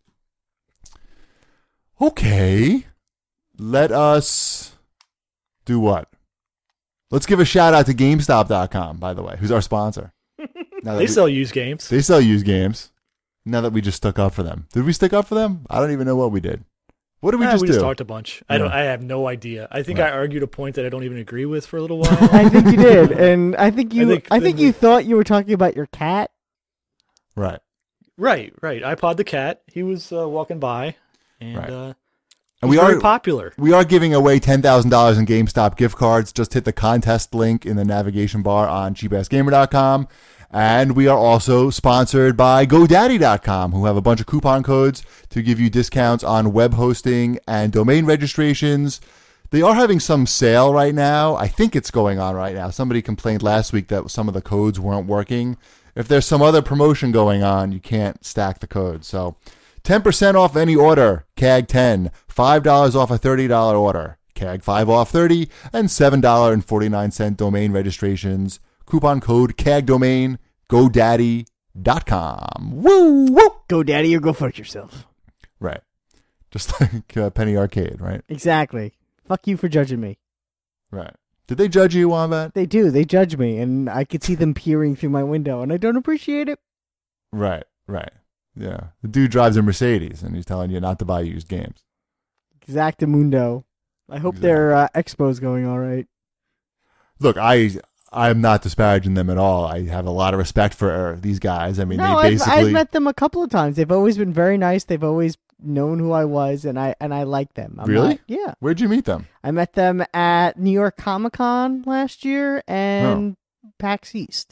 Okay, let us do what? Let's give a shout out to GameStop.com, by the way, who's our sponsor. They sell used games. They sell used games. Now that we just stuck up for them. Did we stick up for them? I don't even know what we did. What did we just do? We just talked a bunch. Yeah. I have no idea. I think I argued a point that I don't even agree with for a little while. I think you did. And I think you thought you were talking about your cat. Right. iPod the cat. He was walking by and right. And we are very popular. We are giving away $10,000 in GameStop gift cards. Just hit the contest link in the navigation bar on cheapassgamer.com. And we are also sponsored by GoDaddy.com, who have a bunch of coupon codes to give you discounts on web hosting and domain registrations. They are having some sale right now. I think it's going on right now. Somebody complained last week that some of the codes weren't working. If there's some other promotion going on, you can't stack the codes. So 10% off any order, CAG10. $5 off a $30 order, CAG5 off 30 and $7.49 domain registrations. Coupon code CAGDomain, GoDaddy.com. Woo, woo! GoDaddy or go fuck yourself. Right. Just like Penny Arcade, right? Exactly. Fuck you for judging me. Right. Did they judge you, Wombat? They do. They judge me, and I could see them peering through my window, and I don't appreciate it. Right. Yeah. The dude drives a Mercedes, and he's telling you not to buy used games. Exactamundo. I hope their expo's going all right. Look, I'm not disparaging them at all. I have a lot of respect for these guys. I mean, they basically... I've met them a couple of times. They've always been very nice. They've always known who I was, and I like them. Really? Yeah. Where'd you meet them? I met them at New York Comic Con last year and PAX East.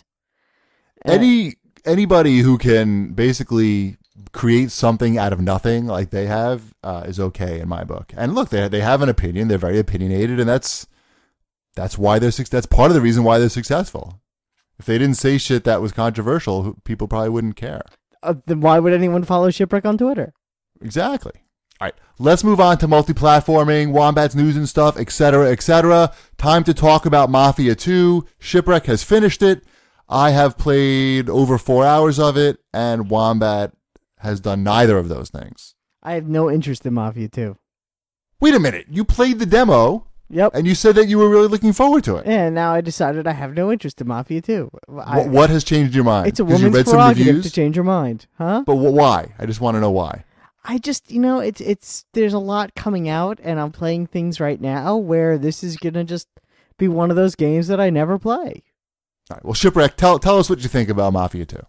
Anybody who can basically create something out of nothing like they have is okay in my book. And look, they have an opinion. They're very opinionated, and that's why that's part of the reason why they're successful. If they didn't say shit that was controversial, people probably wouldn't care. Then why would anyone follow Shipwreck on Twitter? Exactly. All right, let's move on to multi-platforming, Wombat's news and stuff, etc., etc. Time to talk about Mafia 2. Shipwreck has finished it. I have played over 4 hours of it, and Wombat has done neither of those things. I have no interest in Mafia 2. Wait a minute. You played the demo. Yep. And you said that you were really looking forward to it. And now I decided I have no interest in Mafia 2. What has changed your mind? It's a woman's prerogative to change her mind. Huh? But why? I just want to know why. I just, it's there's a lot coming out, and I'm playing things right now where this is going to just be one of those games that I never play. All right. Well, Shipwreck, tell us what you think about Mafia 2.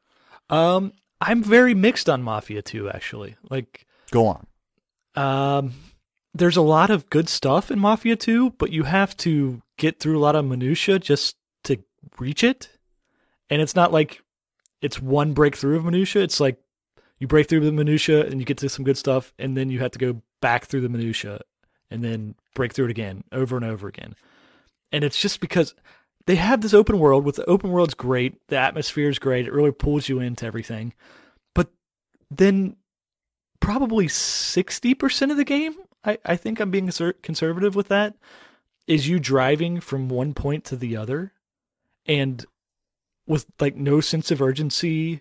I'm very mixed on Mafia 2, actually. Go on. There's a lot of good stuff in Mafia 2, but you have to get through a lot of minutia just to reach it. And it's not like it's one breakthrough of minutia. It's like you break through the minutia and you get to some good stuff, and then you have to go back through the minutia and then break through it again, over and over again. And it's just because they have this open world. With the open world's great, the atmosphere is great. It really pulls you into everything. But then probably 60% of the game, I think I'm being conservative with that, is you driving from one point to the other, and with no sense of urgency.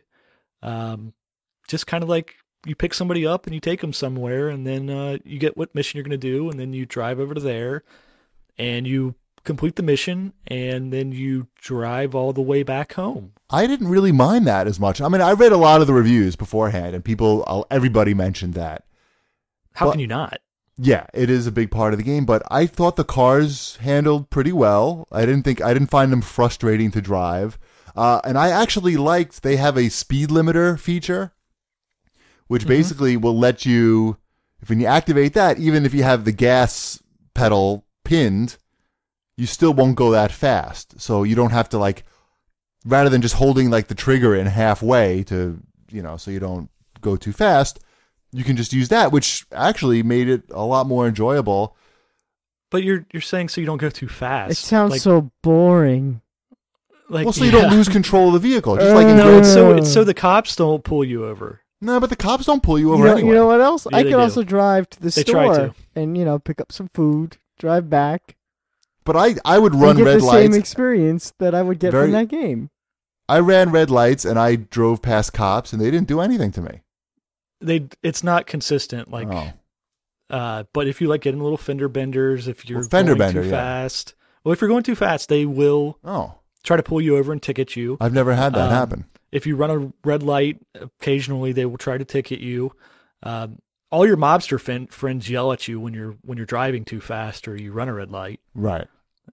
Just kind of like you pick somebody up and you take them somewhere, and then you get what mission you're going to do, and then you drive over to there, and you complete the mission, and then you drive all the way back home. I didn't really mind that as much. I mean, I read a lot of the reviews beforehand, and everybody mentioned that. How can you not? Yeah, it is a big part of the game, but I thought the cars handled pretty well. I didn't find them frustrating to drive. And I actually liked they have a speed limiter feature, which basically will let you, when you activate that, even if you have the gas pedal pinned, you still won't go that fast. So you don't have to rather than just holding the trigger in halfway to, so you don't go too fast, you can just use that, which actually made it a lot more enjoyable. But you're saying so you don't go too fast. It sounds so boring. So you don't lose control of the vehicle. Just it's so the cops don't pull you over. No, but the cops don't pull you over anyway. You know what else? Yeah, I can also drive to the store and pick up some food, drive back. But I would run red lights. The same experience that I would get from that game. I ran red lights and I drove past cops and they didn't do anything to me. It's not consistent. But if you getting little fender benders, if you're going too fast, if you're going too fast, they will try to pull you over and ticket you. I've never had that happen. If you run a red light, occasionally they will try to ticket you. All your mobster friends yell at you when you're driving too fast or you run a red light. Right.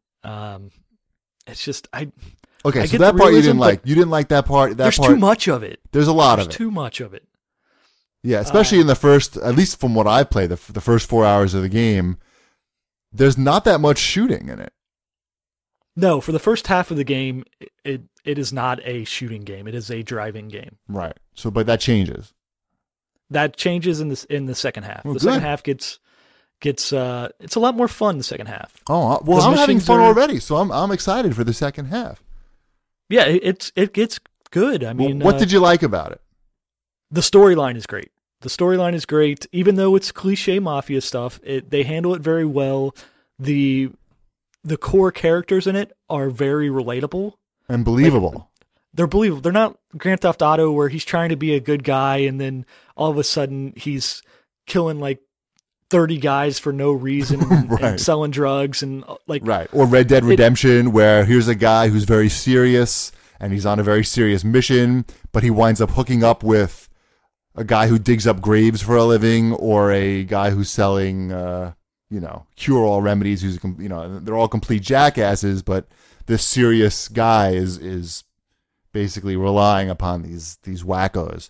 It's just Okay, so that part you didn't like. You didn't like that part. There's too much of it. There's a lot of it. There's too much of it. Yeah, especially in the first, at least from what I played, the first 4 hours of the game, there's not that much shooting in it. No, for the first half of the game, it is not a shooting game. It is a driving game. Right. So, but that changes. That changes in the second half. Well, the second half gets gets it's a lot more fun the second half. Oh well, I'm having fun already, so I'm excited for the second half. Yeah, it gets good. I mean, what did you like about it? The storyline is great. The storyline is great, even though it's cliche mafia stuff. They handle it very well. The core characters in it are very relatable and believable. They're believable. They're not Grand Theft Auto where he's trying to be a good guy and then all of a sudden he's killing like 30 guys for no reason right. and selling drugs and like right. Or Red Dead Redemption, where here's a guy who's very serious and he's on a very serious mission, but he winds up hooking up with a guy who digs up graves for a living, or a guy who's selling, cure-all remedies. Who's they're all complete jackasses, but this serious guy is basically relying upon these wackos.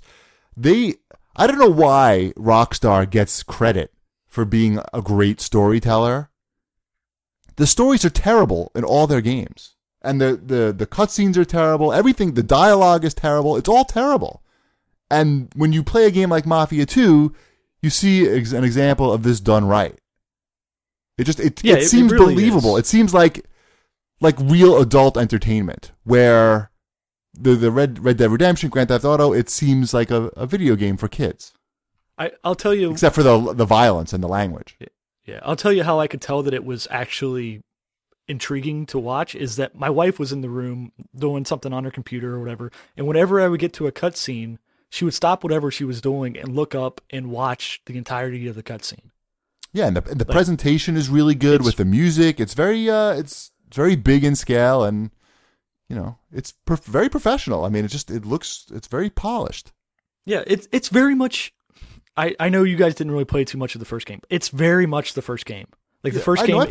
I don't know why Rockstar gets credit for being a great storyteller. The stories are terrible in all their games. And the cutscenes are terrible. Everything, the dialogue is terrible. It's all terrible. And when you play a game like Mafia 2, you see an example of this done right. It seems really believable. It seems like real adult entertainment, where the Red Dead Redemption, Grand Theft Auto, it seems like a video game for kids. I'll tell you, except for the violence and the language. Yeah, I'll tell you how I could tell that it was actually intriguing to watch is that my wife was in the room doing something on her computer or whatever, and whenever I would get to a cutscene, she would stop whatever she was doing and look up and watch the entirety of the cutscene. Yeah, and the presentation is really good with the music. It's very big in scale, and it's very professional. I mean, it's very polished. Yeah, it's very much. I know you guys didn't really play too much of the first game. It's very much the first game. Like the first game,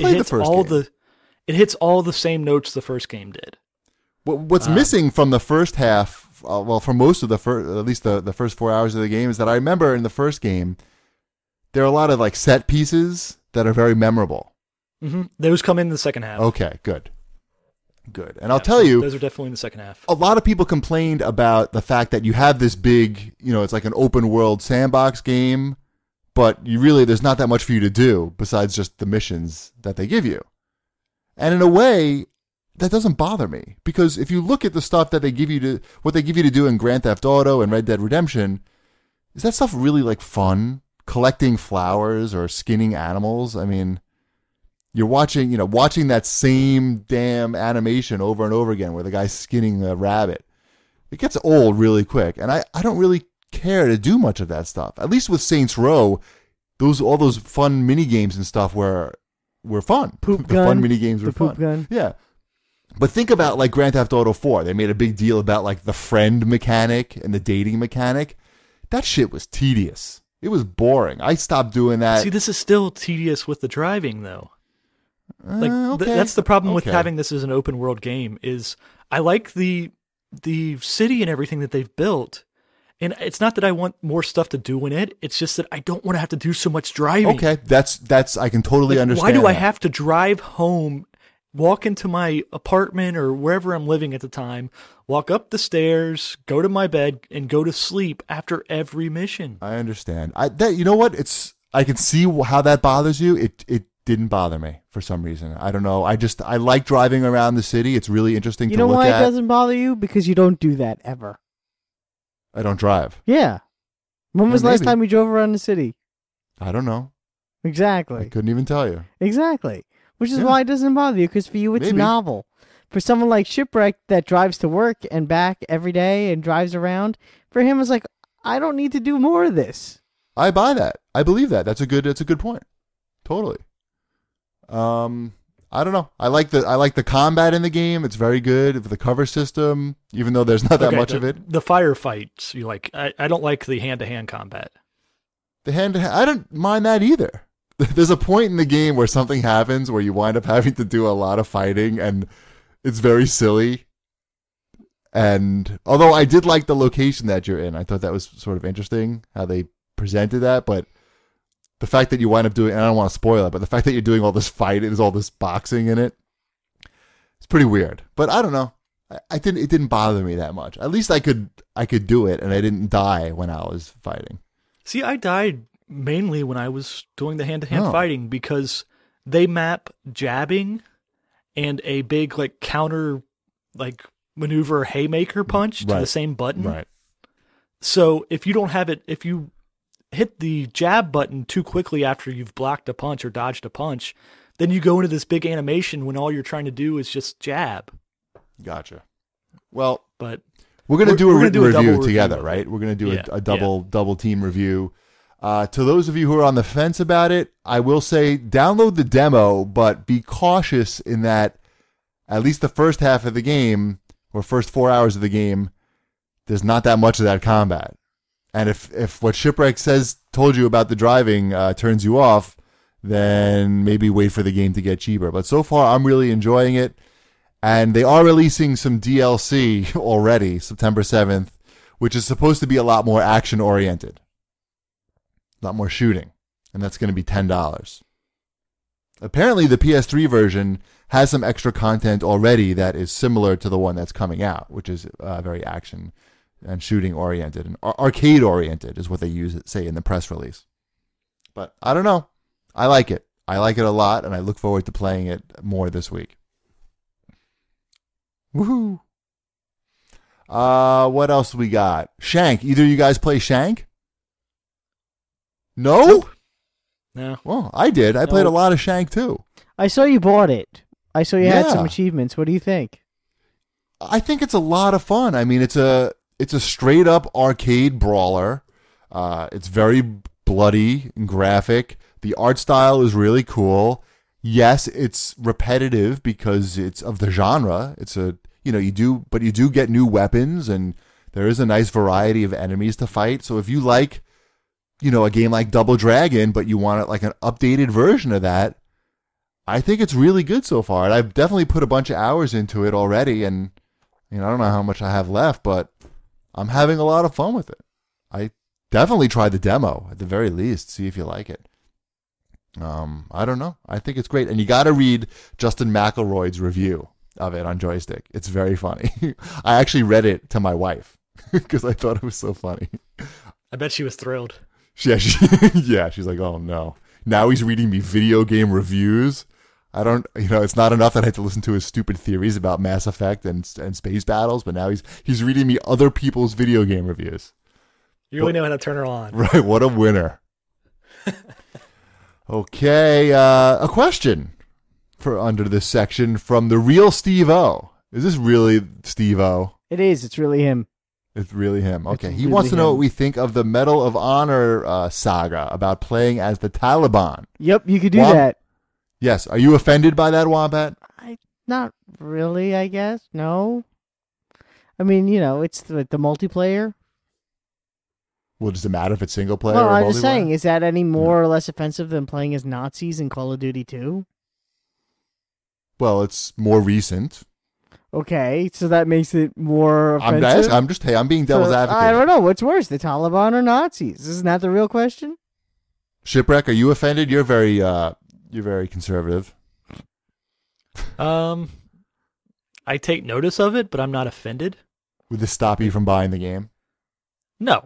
it hits all the same notes the first game did. What's missing from the first half, for most of at least the first 4 hours of the game, is that I remember in the first game, there are a lot of like set pieces that are very memorable. Mm-hmm. Those come in the second half. Okay, good. And I'll tell you, those are definitely in the second half. A lot of people complained about the fact that you have this big, it's like an open world sandbox game, but there's not that much for you to do besides just the missions that they give you. And in a way, that doesn't bother me, because if you look at the stuff that they give you to do in Grand Theft Auto and Red Dead Redemption, is that stuff really like fun? Collecting flowers or skinning animals? I mean, you're watching that same damn animation over and over again where the guy's skinning a rabbit. It gets old really quick, and I don't really care to do much of that stuff. At least with Saints Row, all those fun mini games and stuff were fun. Poop the gun. Fun mini games were fun. Poop gun. Yeah. But think about like Grand Theft Auto 4. They made a big deal about like the friend mechanic and the dating mechanic. That shit was tedious. It was boring. I stopped doing that. See, this is still tedious with the driving, though. Okay. That's the problem with having this as an open world game. Is I like the city and everything that they've built, and it's not that I want more stuff to do in it. It's just that I don't want to have to do so much driving. Okay, that's I can totally understand. Why do I that. have to drive home, walk into my apartment or wherever I'm living at the time, walk up the stairs, go to my bed, and go to sleep after every mission? I understand. You know what? I can see how that bothers you. It didn't bother me for some reason. I don't know. I like driving around the city. It's really interesting to look at. You know why it doesn't bother you? Because you don't do that ever. I don't drive. Yeah. When was the last time you drove around the city? I don't know. Exactly. I couldn't even tell you. Exactly. Which is why it doesn't bother you, because for you it's novel. For someone like Shipwreck that drives to work and back every day and drives around, for him it's like, I don't need to do more of this. I buy that. I believe that. That's a good point. Totally. I don't know. I like the combat in the game. It's very good. The cover system, even though there's not that much of it. The firefights, you like. I don't like the hand-to-hand combat. I don't mind that either. There's a point in the game where something happens where you wind up having to do a lot of fighting, and it's very silly. And although I did like the location that you're in, I thought that was sort of interesting how they presented that, but the fact that you wind up doing, and I don't want to spoil it, but the fact that you're doing all this fighting, there's all this boxing in it, it's pretty weird. But I don't know. It didn't bother me that much. At least I could do it, and I didn't die when I was fighting. See, I died Mainly when I was doing the hand-to-hand fighting, because they map jabbing and a big like counter like maneuver haymaker punch to the same button. Right. So if you don't have it, if you hit the jab button too quickly after you've blocked a punch or dodged a punch, then you go into this big animation when all you're trying to do is just jab. Gotcha. Well, but we're going to do a review together, right? We're going to do a double team review. To those of you who are on the fence about it, I will say download the demo, but be cautious in that at least the first half of the game or first 4 hours of the game, there's not that much of that combat. And if what Shipwreck told you about the driving turns you off, then maybe wait for the game to get cheaper. But so far, I'm really enjoying it. And they are releasing some DLC already, September 7th, which is supposed to be a lot more action-oriented. A lot more shooting. And that's going to be $10. Apparently, the PS3 version has some extra content already that is similar to the one that's coming out, which is very action and shooting oriented and arcade oriented is what they say in the press release. But I don't know. I like it. I like it a lot, and I look forward to playing it more this week. Woohoo! What else we got? Shank. Either of you guys play Shank? No? Nope. No. Well, I did. I played a lot of Shank too. I saw you bought it. I saw you had some achievements. What do you think? I think it's a lot of fun. I mean, it's a straight up arcade brawler. It's very bloody and graphic. The art style is really cool. Yes, it's repetitive because it's of the genre. It's you do get new weapons, and there is a nice variety of enemies to fight. So if you like, a game like Double Dragon, but you want like an updated version of that, I think it's really good so far. And I've definitely put a bunch of hours into it already, and I don't know how much I have left, but I'm having a lot of fun with it. I definitely try the demo at the very least, see if you like it. I don't know. I think it's great. And you got to read Justin McElroy's review of it on Joystick. It's very funny. I actually read it to my wife because I thought it was so funny. I bet she was thrilled. Yeah, she's like, oh no. Now he's reading me video game reviews. I don't, it's not enough that I have to listen to his stupid theories about Mass Effect and space battles, but now he's reading me other people's video game reviews. You really know how to turn her on. Right, what a winner. Okay, a question for under this section from the real Steve-O. Is this really Steve-O? It is. It's really him. It's really him. Okay, he wants to know what we think of the Medal of Honor saga about playing as the Taliban. Yep, you could do that. Yes. Are you offended by that, Wombat? Not really, I guess. No. I mean, it's the multiplayer. Well, does it matter if it's single player or multiplayer? I'm just saying, is that any more or less offensive than playing as Nazis in Call of Duty 2? Well, it's more recent. Okay, so that makes it more offensive? I'm being devil's advocate. I don't know. What's worse, the Taliban or Nazis? Isn't that the real question? Shipwreck, are you offended? You're very conservative. I take notice of it, but I'm not offended. Would this stop you from buying the game? No.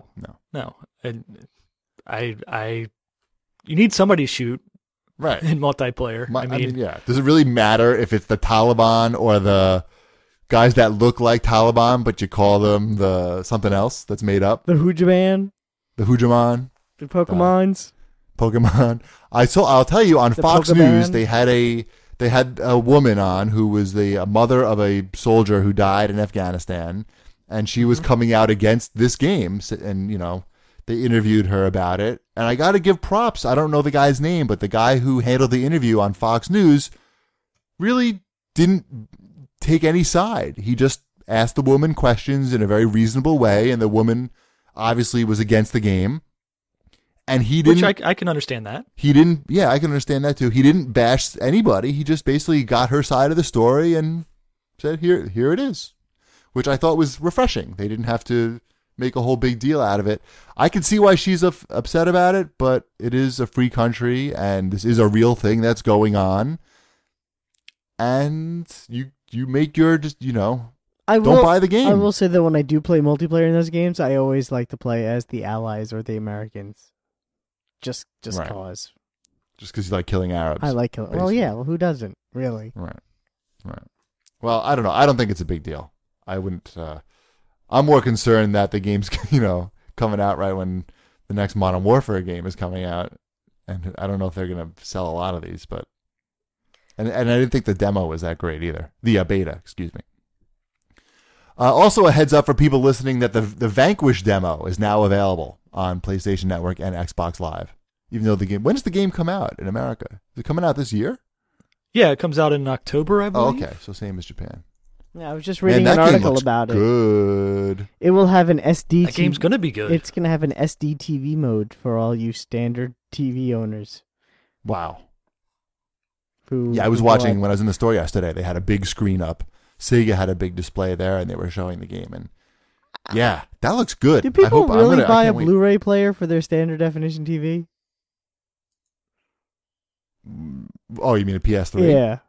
You need somebody to shoot, right? In multiplayer. I mean, yeah. Does it really matter if it's the Taliban or the guys that look like Taliban, but you call them the something else that's made up? The Hujaman. The Hujaman. The Pokemons. Pokemon. I'll tell you, on Fox News, they had a woman on who was the mother of a soldier who died in Afghanistan, and she was coming out against this game, and they interviewed her about it. And I got to give props. I don't know the guy's name, but the guy who handled the interview on Fox News really didn't take any side. He just asked the woman questions in a very reasonable way, and the woman obviously was against the game. And he didn't. Which I can understand that. He didn't. Yeah, I can understand that too. He didn't bash anybody. He just basically got her side of the story and said, "Here it is," which I thought was refreshing. They didn't have to make a whole big deal out of it. I can see why she's upset about it, but it is a free country, and this is a real thing that's going on. And you make your don't buy the game. I will say that when I do play multiplayer in those games, I always like to play as the Allies or the Americans. just Right. cause. Just because you like killing Arabs. I like killing. Well, basically. yeah. Well, who doesn't really? Right. Well, I don't know. I don't think it's a big deal. I wouldn't. I'm more concerned that the game's coming out right when the next Modern Warfare game is coming out, and I don't know if they're going to sell a lot of these. But and I didn't think the demo was that great either. The beta, excuse me. Also, a heads up for people listening that the Vanquish demo is now available on PlayStation Network and Xbox Live. Even though the game, when does the game come out in America? Is it coming out this year? Yeah, it comes out in October, I believe. Oh, okay. So same as Japan. Yeah, I was just reading an article about it. Good. It will have an SD. That game's gonna be good. It's gonna have an SD TV mode for all you standard TV owners. Wow. Yeah, I was watching when I was in the store yesterday. They had a big screen up. Sega had a big display there, and they were showing the game. And yeah, that looks good. Do people really buy a Blu-ray player for their standard definition TV? Oh, you mean a PS3? Yeah.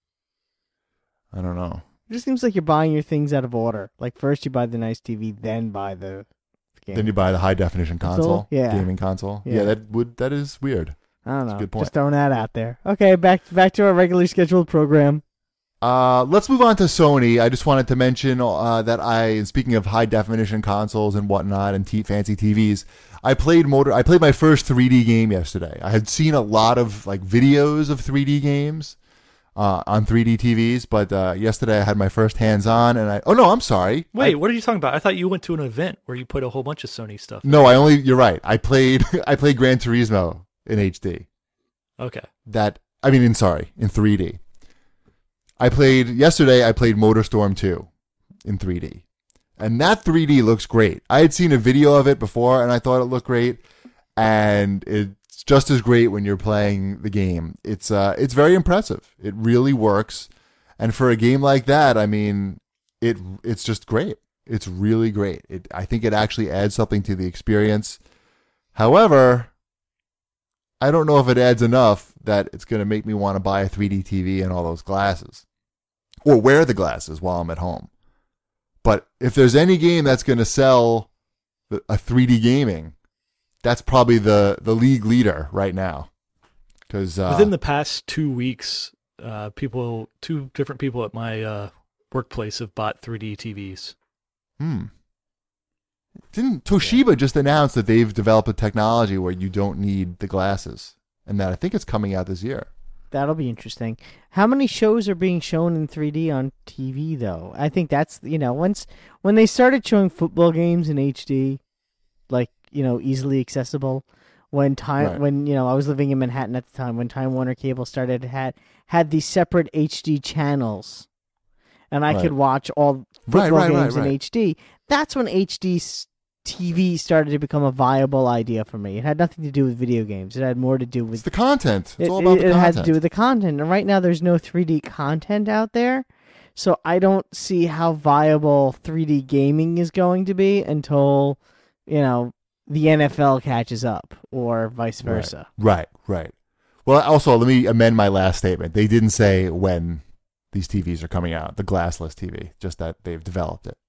I don't know. It just seems like you're buying your things out of order. Like first you buy the nice TV, then buy the game. Then you buy the high definition console, gaming console. Yeah. That is weird. I don't know. That's a good point. Just throwing that out there. Okay, back to our regularly scheduled program. Let's move on to Sony. I just wanted to mention that speaking of high definition consoles and whatnot and fancy TVs, I played my first 3D game yesterday. I had seen a lot of videos of 3D games on 3D TVs, but yesterday I had my first hands-on, and I'm sorry. Wait, what are you talking about? I thought you went to an event where you played a whole bunch of Sony stuff. No, you're right. I played Gran Turismo in HD. Okay. In 3D. Yesterday I played MotorStorm 2 in 3D. And that 3D looks great. I had seen a video of it before and I thought it looked great. And it's just as great when you're playing the game. It's very impressive. It really works. And for a game like that, it's just great. It's really great. I think it actually adds something to the experience. However, I don't know if it adds enough that it's going to make me want to buy a 3D TV and all those glasses. Or wear the glasses while I'm at home. But if there's any game that's going to sell a 3D gaming, that's probably the league leader right now. Because within the past 2 weeks, two different people at my workplace have bought 3D TVs. Didn't Toshiba just announce that they've developed a technology where you don't need the glasses, and that I think it's coming out this year? That'll be interesting. How many shows are being shown in 3D on TV, though? I think that's, when they started showing football games in HD, easily accessible, when I was living in Manhattan at the time, when Time Warner Cable had these separate HD channels, and I could watch all football games in HD. That's when HD TV started to become a viable idea for me. It had nothing to do with video games. It had more to do with... It's the content. It's all about the content. It had to do with the content. And right now there's no 3D content out there. So I don't see how viable 3D gaming is going to be until, the NFL catches up or vice versa. Right. Well, also, let me amend my last statement. They didn't say when these TVs are coming out, the glassless TV, just that they've developed it.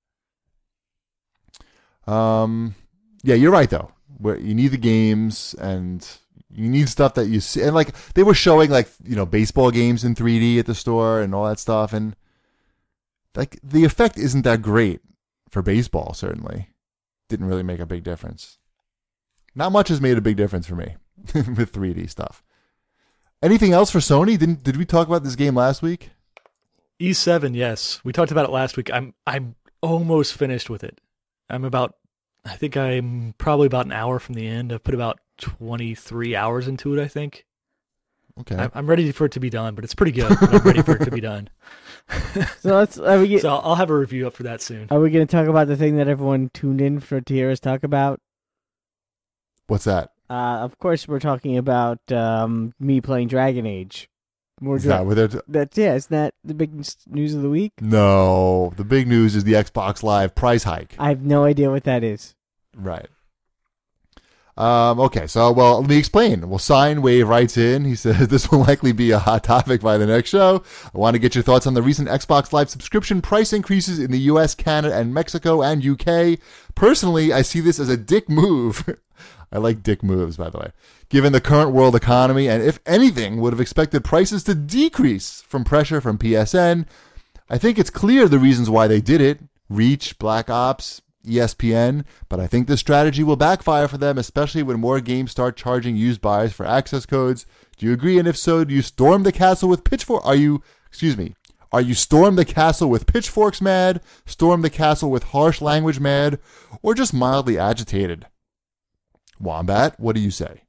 Yeah, you're right though. Where you need the games and you need stuff that you see, and they were showing baseball games in 3D at the store and all that stuff, and the effect isn't that great for baseball. Certainly, didn't really make a big difference. Not much has made a big difference for me with 3D stuff. Anything else for Sony? Did we talk about this game last week? E7, yes, we talked about it last week. I'm almost finished with it. I think I'm probably about an hour from the end. I've put about 23 hours into it, I think. Okay. I'm ready for it to be done, but it's pretty good. I'm ready for it to be done. So I'll have a review up for that soon. Are we going to talk about the thing that everyone tuned in to hear us talk about? What's that? Of course, we're talking about me playing Dragon Age. Isn't that the big news of the week? No, the big news is the Xbox Live price hike. I have no idea what that is. Right. Okay, so, well, let me explain. Well, Sine Wave writes in. He says, this will likely be a hot topic by the next show. I want to get your thoughts on the recent Xbox Live subscription price increases in the US, Canada, and Mexico, and UK. Personally, I see this as a dick move. I like dick moves, by the way. Given the current world economy, and if anything, would have expected prices to decrease from pressure from PSN. I think it's clear the reasons why they did it. Reach, Black Ops, ESPN, but I think this strategy will backfire for them, especially when more games start charging used buyers for access codes. Do you agree? And if so, do you storm the castle with pitchforks? Are you storm the castle with pitchforks mad, storm the castle with harsh language mad, or just mildly agitated? Wombat, what do you say?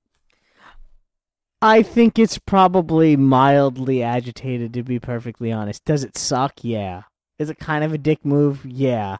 I think it's probably mildly agitated, to be perfectly honest. Does it suck? Yeah. Is it kind of a dick move? Yeah.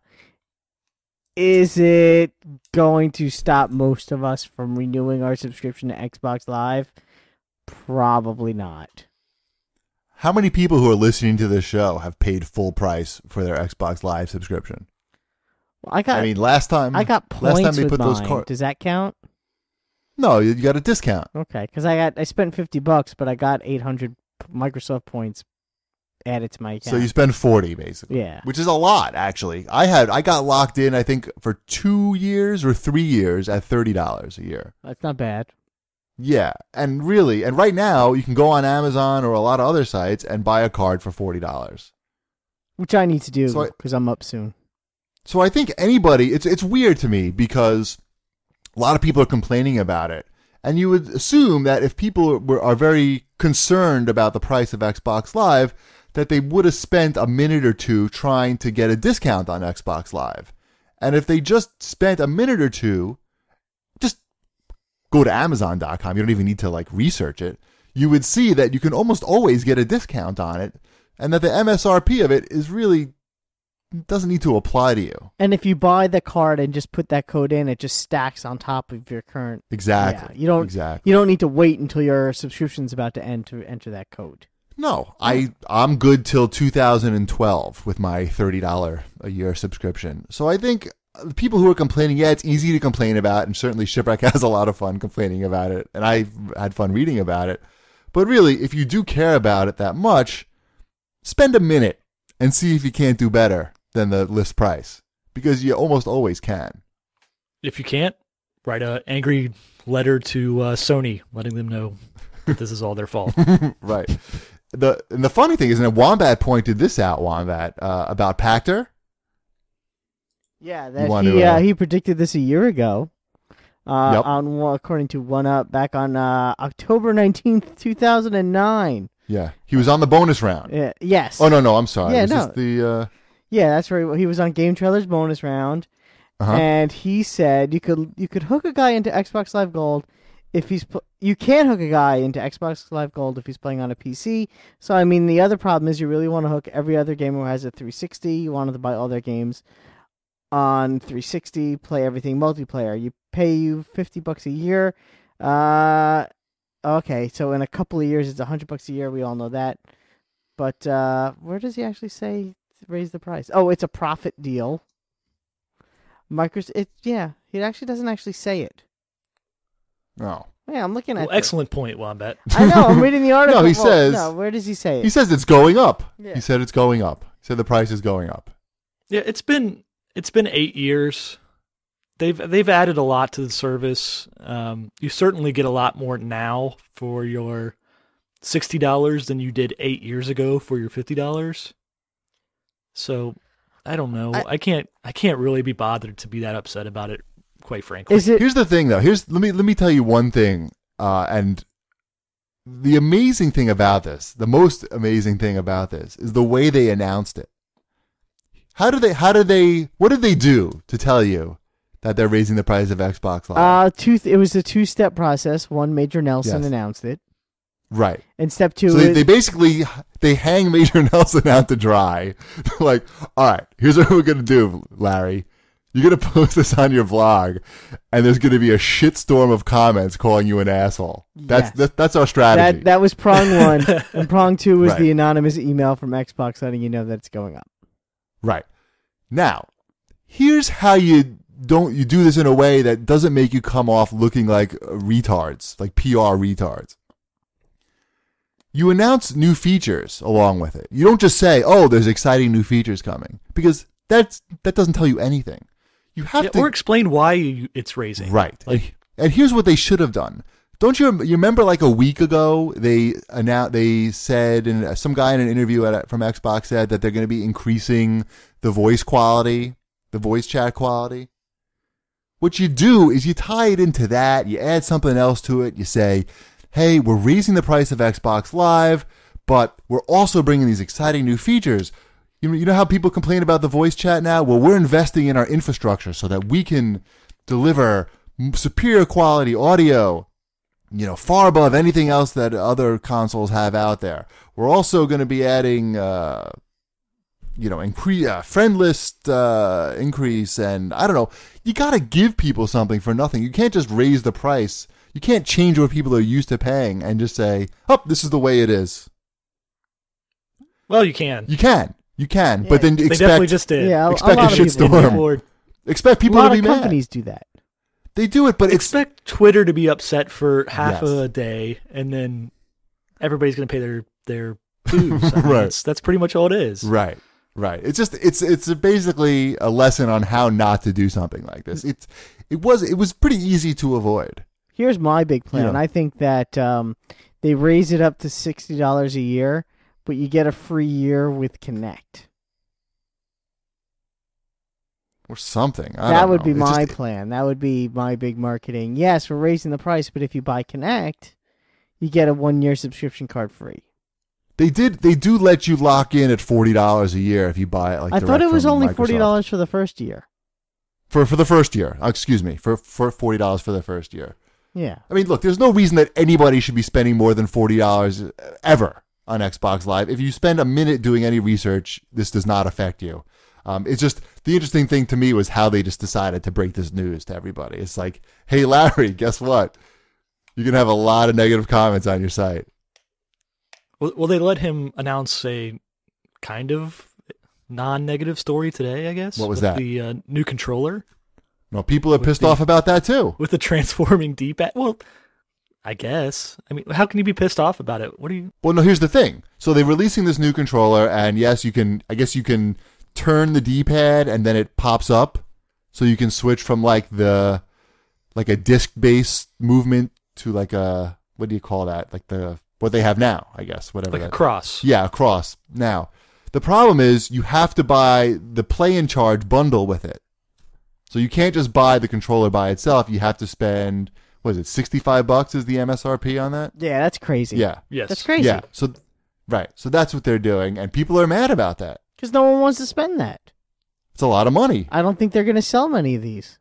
Is it going to stop most of us from renewing our subscription to Xbox Live? Probably not. How many people who are listening to this show have paid full price for their Xbox Live subscription? Well, last time I got points last time they with put mine. those Does that count? No, you got a discount. Okay, because I spent $50, but I got 800 Microsoft points added to my account. So you spend 40 basically. Yeah. Which is a lot, actually. I got locked in, I think, for 2 years or 3 years at $30 a year. That's not bad. Yeah, and right now you can go on Amazon or a lot of other sites and buy a card for $40. Which I need to do because I'm up soon. So I think anybody, it's weird to me because a lot of people are complaining about it. And you would assume that if people are very concerned about the price of Xbox Live, that they would have spent a minute or two trying to get a discount on Xbox Live. And if they just spent a minute or two, just go to Amazon.com. You don't even need to research it. You would see that you can almost always get a discount on it, and that the MSRP of it is really doesn't need to apply to you. And if you buy the card and just put that code in, it just stacks on top of your current. Exactly. Yeah, you don't need to wait until your subscription's about to end to enter that code. No, I'm good till 2012 with my $30 a year subscription. So I think people who are complaining, it's easy to complain about, and certainly Shipwreck has a lot of fun complaining about it, and I had fun reading about it. But really, if you do care about it that much, spend a minute and see if you can't do better than the list price, because you almost always can. If you can't, write an angry letter to Sony, letting them know that this is all their fault. Right. The funny thing is, and Wombat pointed this out, about Pactor. Yeah, he predicted this a year ago. Yep. According to OneUp, back on October 19th, 2009. Yeah, he was on the bonus round. Yeah, yes. Oh no, I'm sorry. Yeah, Yeah, that's right. He was on Game Trailers bonus round, and he said you could hook a guy into Xbox Live Gold if he's you can't hook a guy into Xbox Live Gold if he's playing on a PC. So I mean, the other problem is you really want to hook every other gamer who has a 360. You want them to buy all their games on 360, play everything multiplayer. You pay you $50 a year. Okay, so in a couple of years it's $100 a year. We all know that. But where does he actually say raise the price? Oh, it's a profit deal. He actually doesn't actually say it. No. Yeah, I'm looking at excellent point, Wombat. I know, I'm reading the article. No, he says... No, where does he say it? He says it's going up. Yeah. He said it's going up. He said the price is going up. Yeah, it's been 8 years. They've added a lot to the service. You certainly get a lot more now for your $60 than you did 8 years ago for your $50. So I don't know. I can't really be bothered to be that upset about it, quite frankly. Here's the thing, though. Let me tell you one thing. And the amazing thing about this, the most amazing thing about this, is the way they announced it. What did they do to tell you that they're raising the price of Xbox Live? It was a two-step process. One, Major Nelson announced it. Right. And step two, so they hang Major Nelson out to dry. They're like, all right, here's what we're gonna do, Larry. You're gonna post this on your blog, and there's gonna be a shitstorm of comments calling you an asshole. That's our strategy. That was prong one, and prong two was the anonymous email from Xbox letting you know that it's going up. Right. Now, here's how you you do this in a way that doesn't make you come off looking like retards, like PR retards. You announce new features along with it. You don't just say, "Oh, there's exciting new features coming," because that doesn't tell you anything. You have to or explain why it's raising. Right. And here's what they should have done. Don't you remember like a week ago they said, and some guy in an interview from Xbox said that they're going to be increasing the voice quality, the voice chat quality. What you do is you tie it into that, you add something else to it, you say, hey, we're raising the price of Xbox Live, but we're also bringing these exciting new features. You know how people complain about the voice chat now? Well, we're investing in our infrastructure so that we can deliver superior quality audio, far above anything else that other consoles have out there. We're also going to be adding, friend list increase, and I don't know. You got to give people something for nothing. You can't just raise the price. You can't change what people are used to paying and just say, "Oh, this is the way it is." Well, you can. You can, yeah, but then they definitely just did. Yeah, expect a shitstorm. Expect people to be mad. A lot of companies do that. They do it, but expect Twitter to be upset for half of a day, and then everybody's going to pay their dues. Right. That's pretty much all it is. Right. It's just it's basically a lesson on how not to do something like this. It was pretty easy to avoid. Here's my big plan. I think that they raise it up to $60 a year, but you get a free year with Kinect. Or something. That would be my plan. That would be my big marketing. Yes, we're raising the price, but if you buy Kinect, you get a 1-year subscription card free. They do let you lock in at $40 a year if you buy it. Like I thought it was only Microsoft. $40 for the first year. For the first year. Excuse me. For $40 for the first year. Yeah. I mean, look, there's no reason that anybody should be spending more than $40 ever on Xbox Live. If you spend a minute doing any research, this does not affect you. It's just the interesting thing to me was how they just decided to break this news to everybody. It's like, hey, Larry, guess what? You can have a lot of negative comments on your site. Well, they let him announce a kind of non-negative story today, I guess. What was that? The new controller. No, people are pissed off about that too. With the transforming D-pad. Well, I guess. I mean, how can you be pissed off about it? What do you? Well, no, here's the thing. So they're releasing this new controller, and yes, I guess you can turn the D-pad and then it pops up, so you can switch from like a disc-based movement to like a, what do you call that? Like what they have now, I guess, whatever. Like a cross. Yeah, a cross. Now, the problem is you have to buy the Play and Charge bundle with it. So you can't just buy the controller by itself. You have to spend, what is it, $65 is the MSRP on that? Yeah, that's crazy. Yeah. Yes. That's crazy. Yeah. So that's what they're doing, and people are mad about that. Because no one wants to spend that. It's a lot of money. I don't think they're going to sell many of these.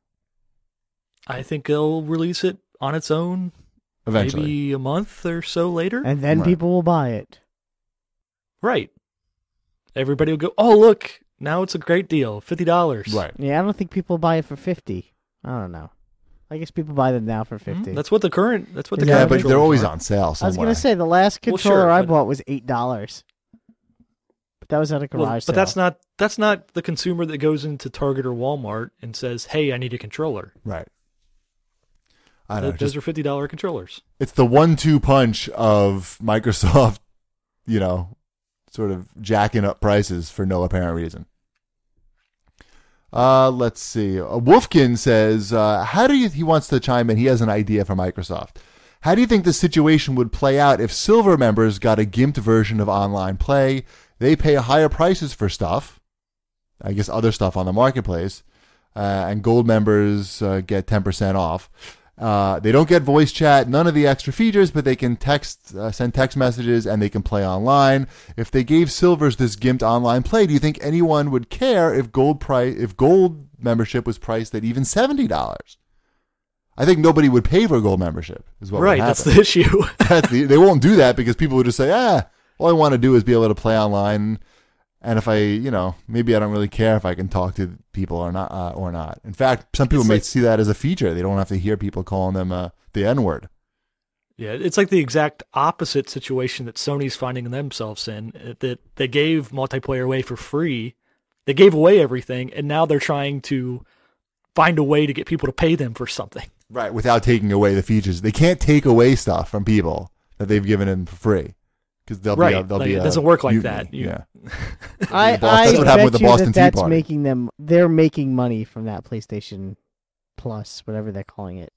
I think they'll release it on its own Eventually. Maybe a month or so later. And then people will buy it. Right. Everybody will go, oh, look, now it's a great deal, $50. Right. Yeah, I don't think people buy it for $50. I don't know. I guess people buy them now for $50. That's what the current. Yeah, but they're always on sale somewhere. I was going to say the last controller I bought was $8. But that was at a garage sale. But that's not the consumer that goes into Target or Walmart and says, "Hey, I need a controller." Right. I don't know. Those are $50 controllers. It's the 1-2 punch of Microsoft, sort of jacking up prices for no apparent reason. Let's see. Wolfkin says, he wants to chime in. He has an idea for Microsoft. How do you think the situation would play out if silver members got a gimped version of online play? They pay higher prices for stuff, I guess other stuff on the marketplace, and gold members get 10% off. They don't get voice chat, none of the extra features, but they can send text messages, and they can play online. If they gave silvers this gimped online play, do you think anyone would care if gold membership was priced at even $70? I think nobody would pay for a gold membership. Is what would happen. That's the issue. They won't do that because people would just say, all I want to do is be able to play online. And if I, maybe I don't really care if I can talk to people or not. In fact, some people may see that as a feature. They don't have to hear people calling them the N-word. Yeah, it's like the exact opposite situation that Sony's finding themselves in. That they gave multiplayer away for free. They gave away everything, and now they're trying to find a way to get people to pay them for something. Right, without taking away the features. They can't take away stuff from people that they've given them for free. Because they'll right. be it doesn't work like that. Yeah. That's what happened with the Boston Tea Party. Making them, they're making money from that PlayStation Plus, whatever they're calling it.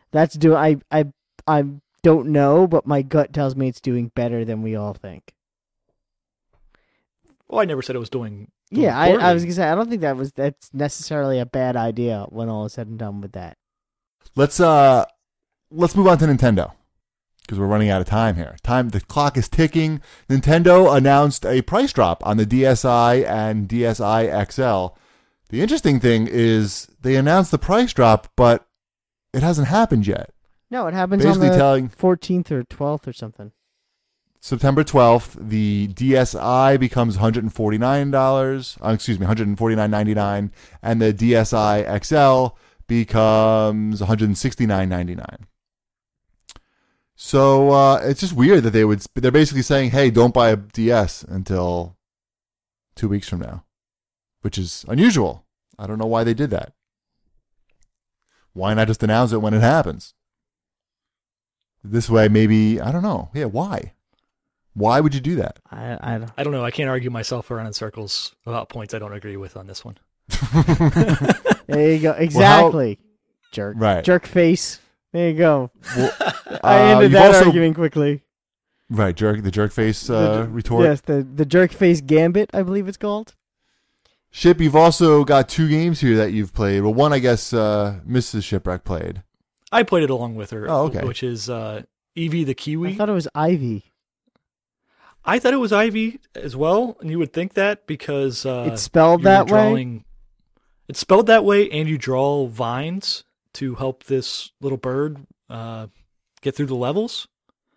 I don't know, but my gut tells me it's doing better than we all think. Well, I never said it was doing yeah, I was gonna say I don't think that's necessarily a bad idea when all is said and done with that. Let's move on to Nintendo because we're running out of time here. The clock is ticking. Nintendo announced a price drop on the DSi and DSi XL. The interesting thing is they announced the price drop, but it hasn't happened yet. No, it happens basically on the 14th or 12th or something. September 12th, the DSi becomes $149. Excuse me, $149.99, and the DSi XL becomes $169.99. So it's just weird that they're basically saying, "Hey, don't buy a DS until 2 weeks from now," which is unusual. I don't know why they did that. Why not just announce it when it happens? This way, maybe I don't know. Yeah, why? Why would you do that? I don't know. I can't argue myself around in circles about points I don't agree with on this one. There you go. Exactly. Jerk. Right. Jerk face. There you go. Well, I ended that argument quickly. Right. The jerk face retort. Yes, the jerk face gambit, I believe it's called. Ship, you've also got 2 games here that you've played. Well, one, I guess, Mrs. Shipwreck played. I played it along with her. Oh, okay. Which is Eevee the Kiwi. I thought it was Ivy. I thought it was Ivy as well, and you would think that because it's spelled that way. It's spelled that way, and you draw vines to help this little bird get through the levels.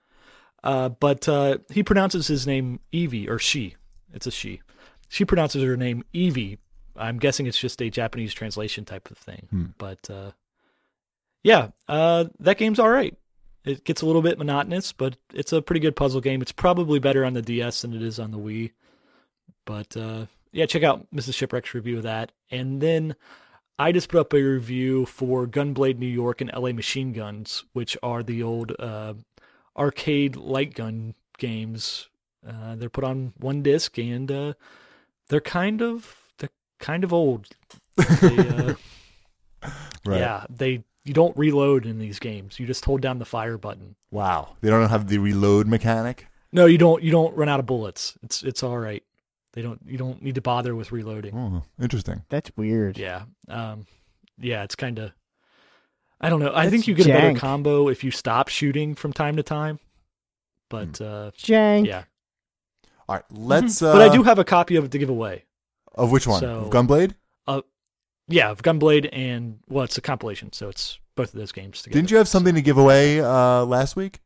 But he pronounces his name Eevee, or she. It's a she. She pronounces her name Eevee. I'm guessing it's just a Japanese translation type of thing. But yeah, that game's all right. It gets a little bit monotonous, but it's a pretty good puzzle game. It's probably better on the DS than it is on the Wii. But yeah, check out Mrs. Shipwreck's review of that. And then I just put up a review for Gunblade New York and LA Machine Guns, which are the old arcade light gun games. They're put on one disc, and they're kind of old. They, right. Yeah, you don't reload in these games. You just hold down the fire button. Wow. They don't have the reload mechanic? No, you don't run out of bullets. It's all right. You don't need to bother with reloading. Oh, interesting. That's weird. Yeah. Yeah, it's kind of I don't know. I think you get a better combo if you stop shooting from time to time. But jank. Yeah. All right, let's but I do have a copy of it to give away. Of which one? Of Gunblade? Yeah, of Gunblade, and well, it's a compilation, so it's both of those games together. Didn't you have something to give away last week?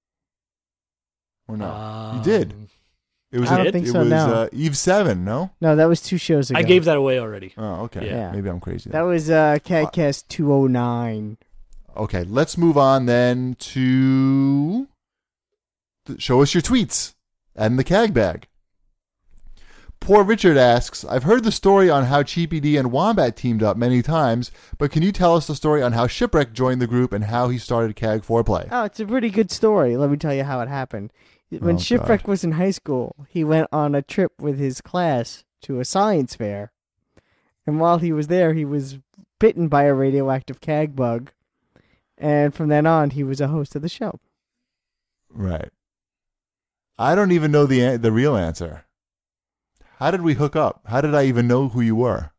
Or no? You did. It was I don't think so, no. Eve 7, no? No, that was 2 shows ago. I gave that away already. Oh, okay. Yeah. Maybe I'm crazy. That was CADcast 209. Okay, let's move on then to show us your tweets and the CAG bag. Poor Richard asks, I've heard the story on how Cheapy D and Wombat teamed up many times, but can you tell us the story on how Shipwreck joined the group and how he started CAG 4Play? Oh, it's a pretty good story. Let me tell you how it happened. When Shipwreck was in high school, he went on a trip with his class to a science fair. And while he was there, he was bitten by a radioactive CAG bug. And from then on, he was a host of the show. Right. I don't even know the real answer. How did we hook up? How did I even know who you were?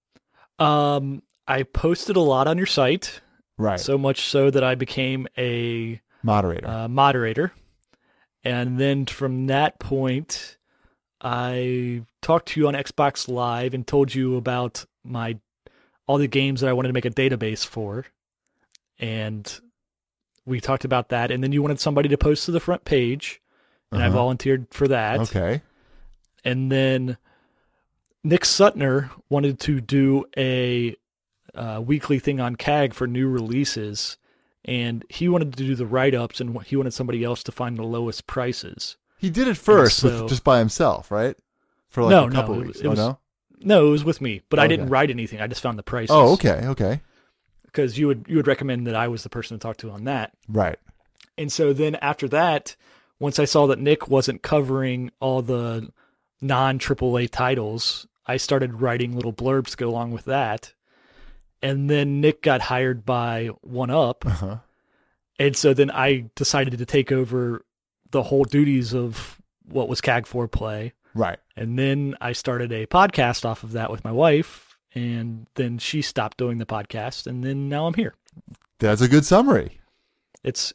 I posted a lot on your site. Right. So much so that I became a moderator. And then from that point, I talked to you on Xbox Live and told you about all the games that I wanted to make a database for. And we talked about that. And then you wanted somebody to post to the front page. And I volunteered for that. Okay. And then Nick Sutner wanted to do a weekly thing on CAG for new releases. And he wanted to do the write-ups, and he wanted somebody else to find the lowest prices. He did it first, just by himself, right? For like a couple weeks. No, it was with me, but I didn't write anything. I just found the prices. Oh, okay. Because you would recommend that I was the person to talk to on that. Right. And so then after that, once I saw that Nick wasn't covering all the non-AAA titles, I started writing little blurbs to go along with that. And then Nick got hired by 1UP. Uh-huh. And so then I decided to take over the whole duties of what was CAG4 Play. Right. And then I started a podcast off of that with my wife. And then she stopped doing the podcast. And then now I'm here. That's a good summary. It's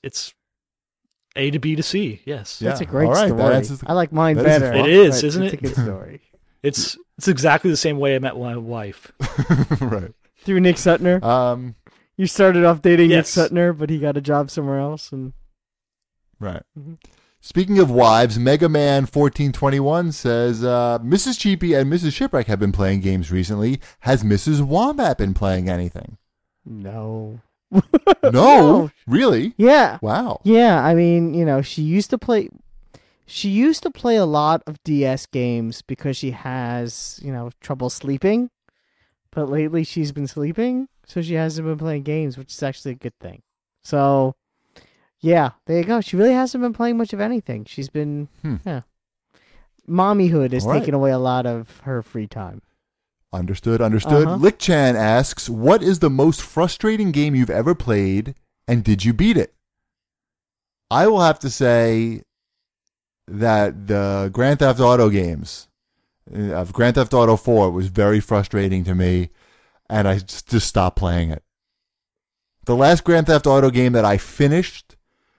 A to B to C. Yes. Yeah. That's a great All right, story. I like mine that better. It is, isn't it's it? It's a good story. It's exactly the same way I met my wife. Right. Through Nick Sutner. You started off dating Nick Sutner, but he got a job somewhere else. And right. Mm-hmm. Speaking of wives, Mega Man 1421 says, Mrs. Cheapy and Mrs. Shipwreck have been playing games recently. Has Mrs. Wombat been playing anything? No. No? Really? Yeah. Wow. Yeah, I mean, she used to play a lot of DS games because she has, trouble sleeping. But lately she's been sleeping, so she hasn't been playing games, which is actually a good thing. So, yeah, there you go. She really hasn't been playing much of anything. She's been, mommyhood has taken away a lot of her free time. Understood. Lick Chan asks, what is the most frustrating game you've ever played, and did you beat it? I will have to say that the Grand Theft Auto games of Grand Theft Auto 4 was very frustrating to me, and I just stopped playing it. The last Grand Theft Auto game that I finished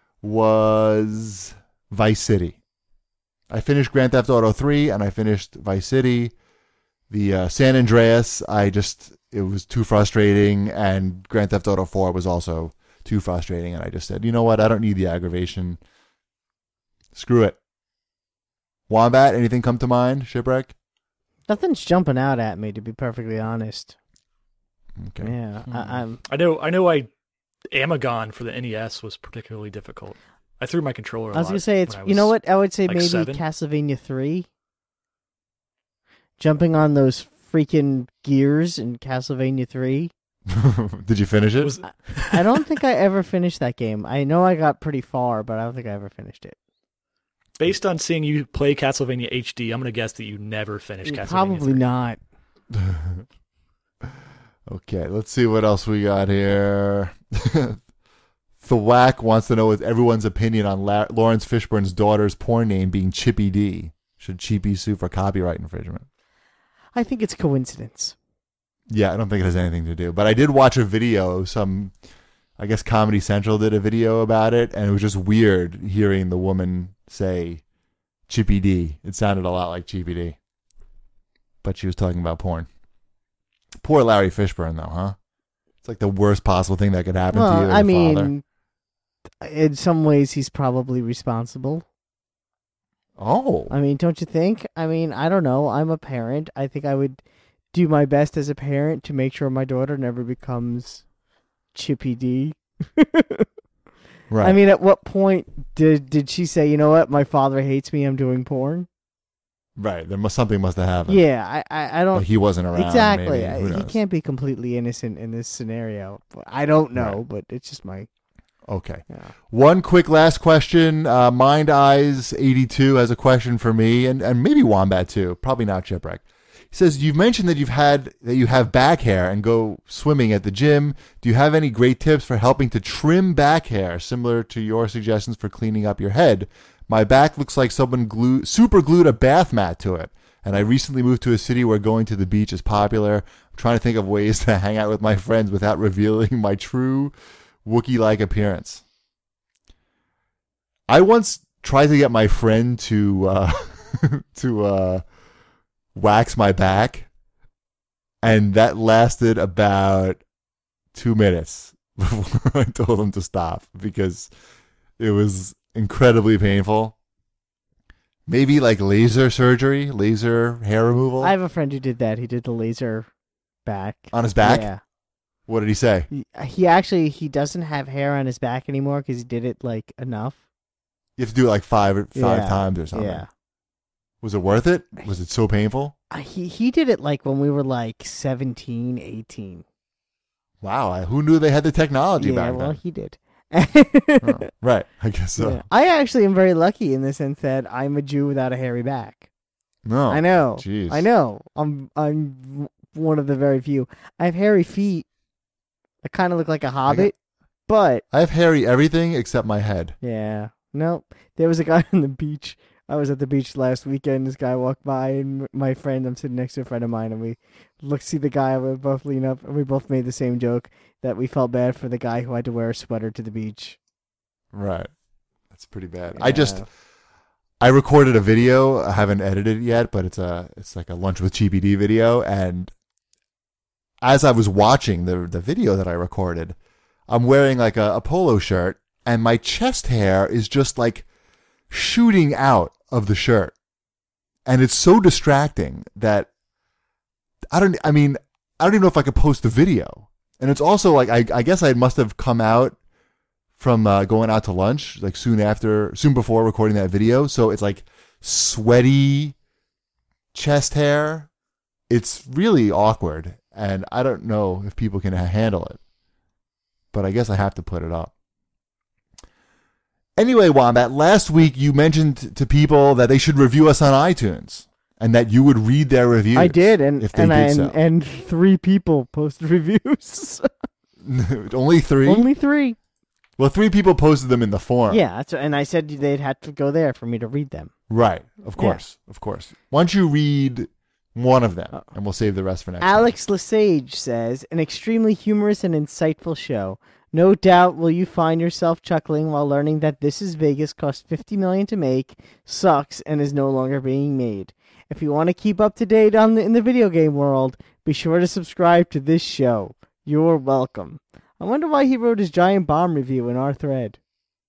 was Vice City. I finished Grand Theft Auto 3, and I finished Vice City. The San Andreas, it was too frustrating, and Grand Theft Auto 4 was also too frustrating, and I just said, you know what, I don't need the aggravation. Screw it. Wombat, anything come to mind? Shipwreck? Nothing's jumping out at me, to be perfectly honest. Okay. Yeah, I know. Amagon for the NES was particularly difficult. I threw my controller. I was gonna say you know what? I would say like maybe 7. Castlevania 3. Jumping on those freaking gears in Castlevania 3. Did you finish it? I don't think I ever finished that game. I know I got pretty far, but I don't think I ever finished it. Based on seeing you play Castlevania HD, I'm going to guess that you never finished Castlevania Probably 3. not. Okay, let's see what else we got here. Thwack wants to know everyone's opinion on Lawrence Fishburne's daughter's porn name being Chippy D. Should Chippy sue for copyright infringement? I think it's coincidence. Yeah, I don't think it has anything to do. But I did watch a video. I guess Comedy Central did a video about it, and it was just weird hearing the woman say Chippy D. It sounded a lot like Chippy D. But she was talking about porn. Poor Larry Fishburne, though, huh? It's like the worst possible thing that could happen to you as a father. In some ways, he's probably responsible. Oh. I mean, don't you think? I mean, I don't know. I'm a parent. I think I would do my best as a parent to make sure my daughter never becomes Chippy D. Right. I mean, at what point did she say, you know what, my father hates me, I'm doing porn? Right. Something must have happened. Yeah, I don't... Like he wasn't around. Exactly. Maybe. He can't be completely innocent in this scenario. I don't know, but it's just my... Okay. Yeah. One quick last question. Mind Eyes 82 has a question for me, and maybe Wombat too. Probably not Shipwreck. He says, you've mentioned that you have back hair and go swimming at the gym. Do you have any great tips for helping to trim back hair, similar to your suggestions for cleaning up your head? My back looks like someone super glued a bath mat to it. And I recently moved to a city where going to the beach is popular. I'm trying to think of ways to hang out with my friends without revealing my true Wookiee-like appearance. I once tried to get my friend to wax my back, and that lasted about 2 minutes before I told him to stop because it was incredibly painful. Maybe like laser surgery, laser hair removal. I have a friend who did that. He did the laser back. On his back? Yeah. What did he say? He doesn't have hair on his back anymore because he did it like enough. You have to do it like five times or something. Yeah. Was it worth it? Was it so painful? He did it like when we were like 17, 18. Wow, who knew they had the technology back then? Yeah, well, he did. Oh, right, I guess so. Yeah. I actually am very lucky in the sense that I'm a Jew without a hairy back. No, I know. Jeez. I know. I'm one of the very few. I have hairy feet. I kind of look like a hobbit, but I have hairy everything except my head. yeah, no. There was a guy on the beach. I was at the beach last weekend. This guy walked by, and my friend, I'm sitting next to a friend of mine, and we see the guy, and we both lean up, and we both made the same joke that we felt bad for the guy who had to wear a sweater to the beach. Right. That's pretty bad. Yeah. I recorded a video. I haven't edited it yet, but it's like a Lunch with GBD video, and as I was watching the video that I recorded, I'm wearing like a polo shirt, and my chest hair is just like shooting out of the shirt. And it's so distracting that I don't even know if I could post the video. And it's also like, I guess I must have come out from going out to lunch, like soon before recording that video. So it's like sweaty chest hair. It's really awkward. And I don't know if people can handle it. But I guess I have to put it up. Anyway, Wombat, last week you mentioned to people that they should review us on iTunes and that you would read their reviews. I did, and if they did so. And 3 people posted reviews. Only 3? Only 3. Well, 3 people posted them in the forum. Yeah, and I said they'd have to go there for me to read them. Right, of course, of course. Why don't you read one of them, and we'll save the rest for next time. Alex Lesage says, an extremely humorous and insightful show. No doubt will you find yourself chuckling while learning that This Is Vegas cost $50 million to make, sucks, and is no longer being made. If you want to keep up to date in the video game world, be sure to subscribe to this show. You're welcome. I wonder why he wrote his Giant Bomb review in our thread.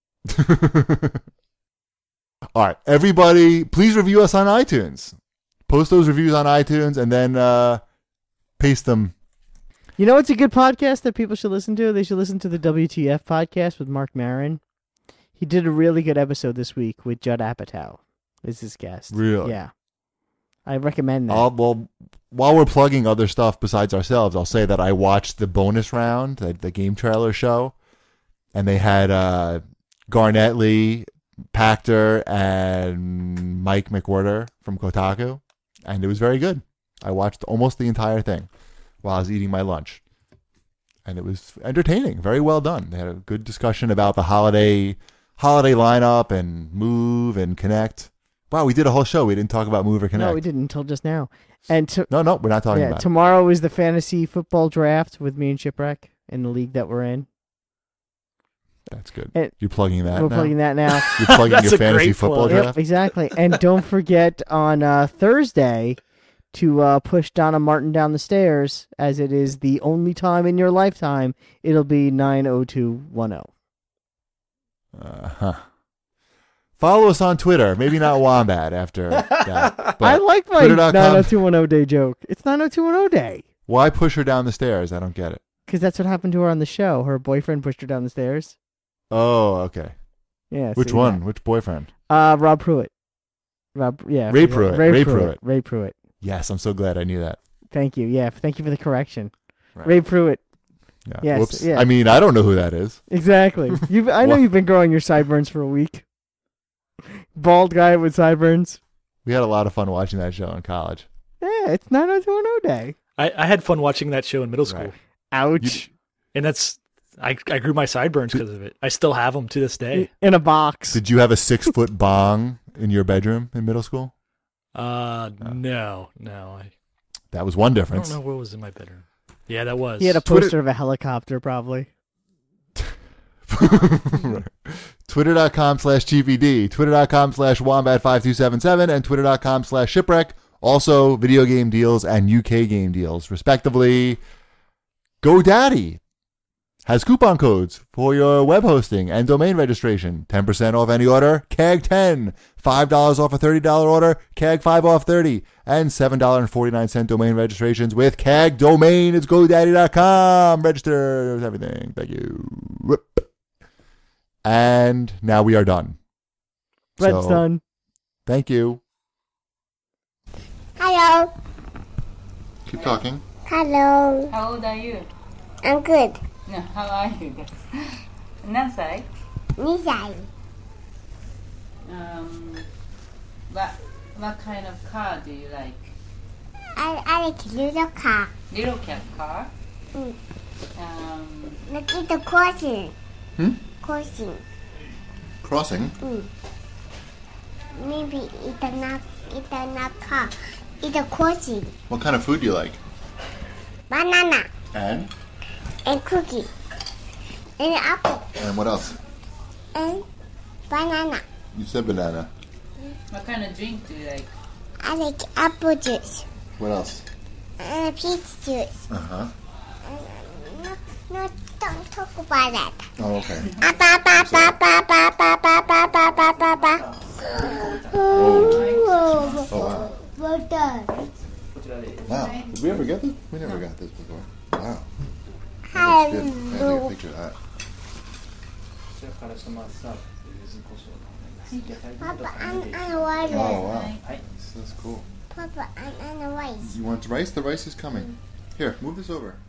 All right, everybody, please review us on iTunes. Post those reviews on iTunes and then paste them. You know what's a good podcast that people should listen to? They should listen to the WTF podcast with Mark Maron. He did a really good episode this week with Judd Apatow as his guest. Really? Yeah. I recommend that. Well, while we're plugging other stuff besides ourselves, I'll say that I watched the bonus round, the game trailer show, and they had Garnett Lee, Pachter, and Mike McWhorter from Kotaku, and it was very good. I watched almost the entire thing while I was eating my lunch, and it was entertaining. Very well done. They had a good discussion about the holiday lineup and Move and Connect. Wow, we did a whole show. We didn't talk about Move or Connect. No, we didn't until just now. And no, we're not talking about it. Tomorrow is the fantasy football draft with me and Shipwreck in the league that we're in. That's good. You're plugging that We're plugging that now. You're plugging your fantasy football draft? Yep, exactly. And don't forget on Thursday to push Donna Martin down the stairs, as it is the only time in your lifetime it'll be 90210. Follow us on Twitter. Maybe not Wombat after that. I like my 90210 day joke. It's 90210 day. Why push her down the stairs? I don't get it. Because that's what happened to her on the show. Her boyfriend pushed her down the stairs. Oh, okay. Yeah. Which one? Which boyfriend? Rob Pruitt. Ray Pruitt. Ray Pruitt. Yes, I'm so glad I knew that. Thank you. Yeah, thank you for the correction. Right. Ray Pruitt. Yeah. Yes. Whoops. Yeah. I mean, I don't know who that is. Exactly. I know you've been growing your sideburns for a week. Bald guy with sideburns. We had a lot of fun watching that show in college. Yeah, it's 90210 day. I had fun watching that show in middle school. Right. Ouch. And I grew my sideburns because of it. I still have them to this day. In a box. Did you have a 6-foot bong in your bedroom in middle school? No. That was one difference. I don't know what was in my bedroom. Yeah, that was. He had a poster of a helicopter, probably. Twitter.com/GPD, Twitter.com/Wombat5277, and Twitter.com/Shipwreck. Also, video game deals and UK game deals, respectively. GoDaddy has coupon codes for your web hosting and domain registration. 10% off any order, CAG 10. $5 off a $30 order, CAG 5 off 30. And $7.49 domain registrations with CAG Domain. It's GoDaddy.com. Register everything. Thank you. And now we are done. Red's done. Thank you. Hello. Keep talking. Hello. How old are you? I'm good. No, how are you? 何歳? 2歳. What kind of car do you like? I like little car. Little cat car? Look at the crossing. Crossing. Crossing? Maybe it's not car. It's a crossing. What kind of food do you like? Banana And? and cookie and apple And what else? and banana. You said banana. What kind of drink do you like? I like apple juice What else? and peach juice. Uh-huh. No, don't talk about that. Oh, okay. Oh, Oh, well done. wow. Did we ever get this? We never got this before. Wow. That looks good. I have to take a picture of that. Papa, and rice. Oh, wow. That's cool. Papa, and rice. You want rice? The rice is coming. Here, move this over.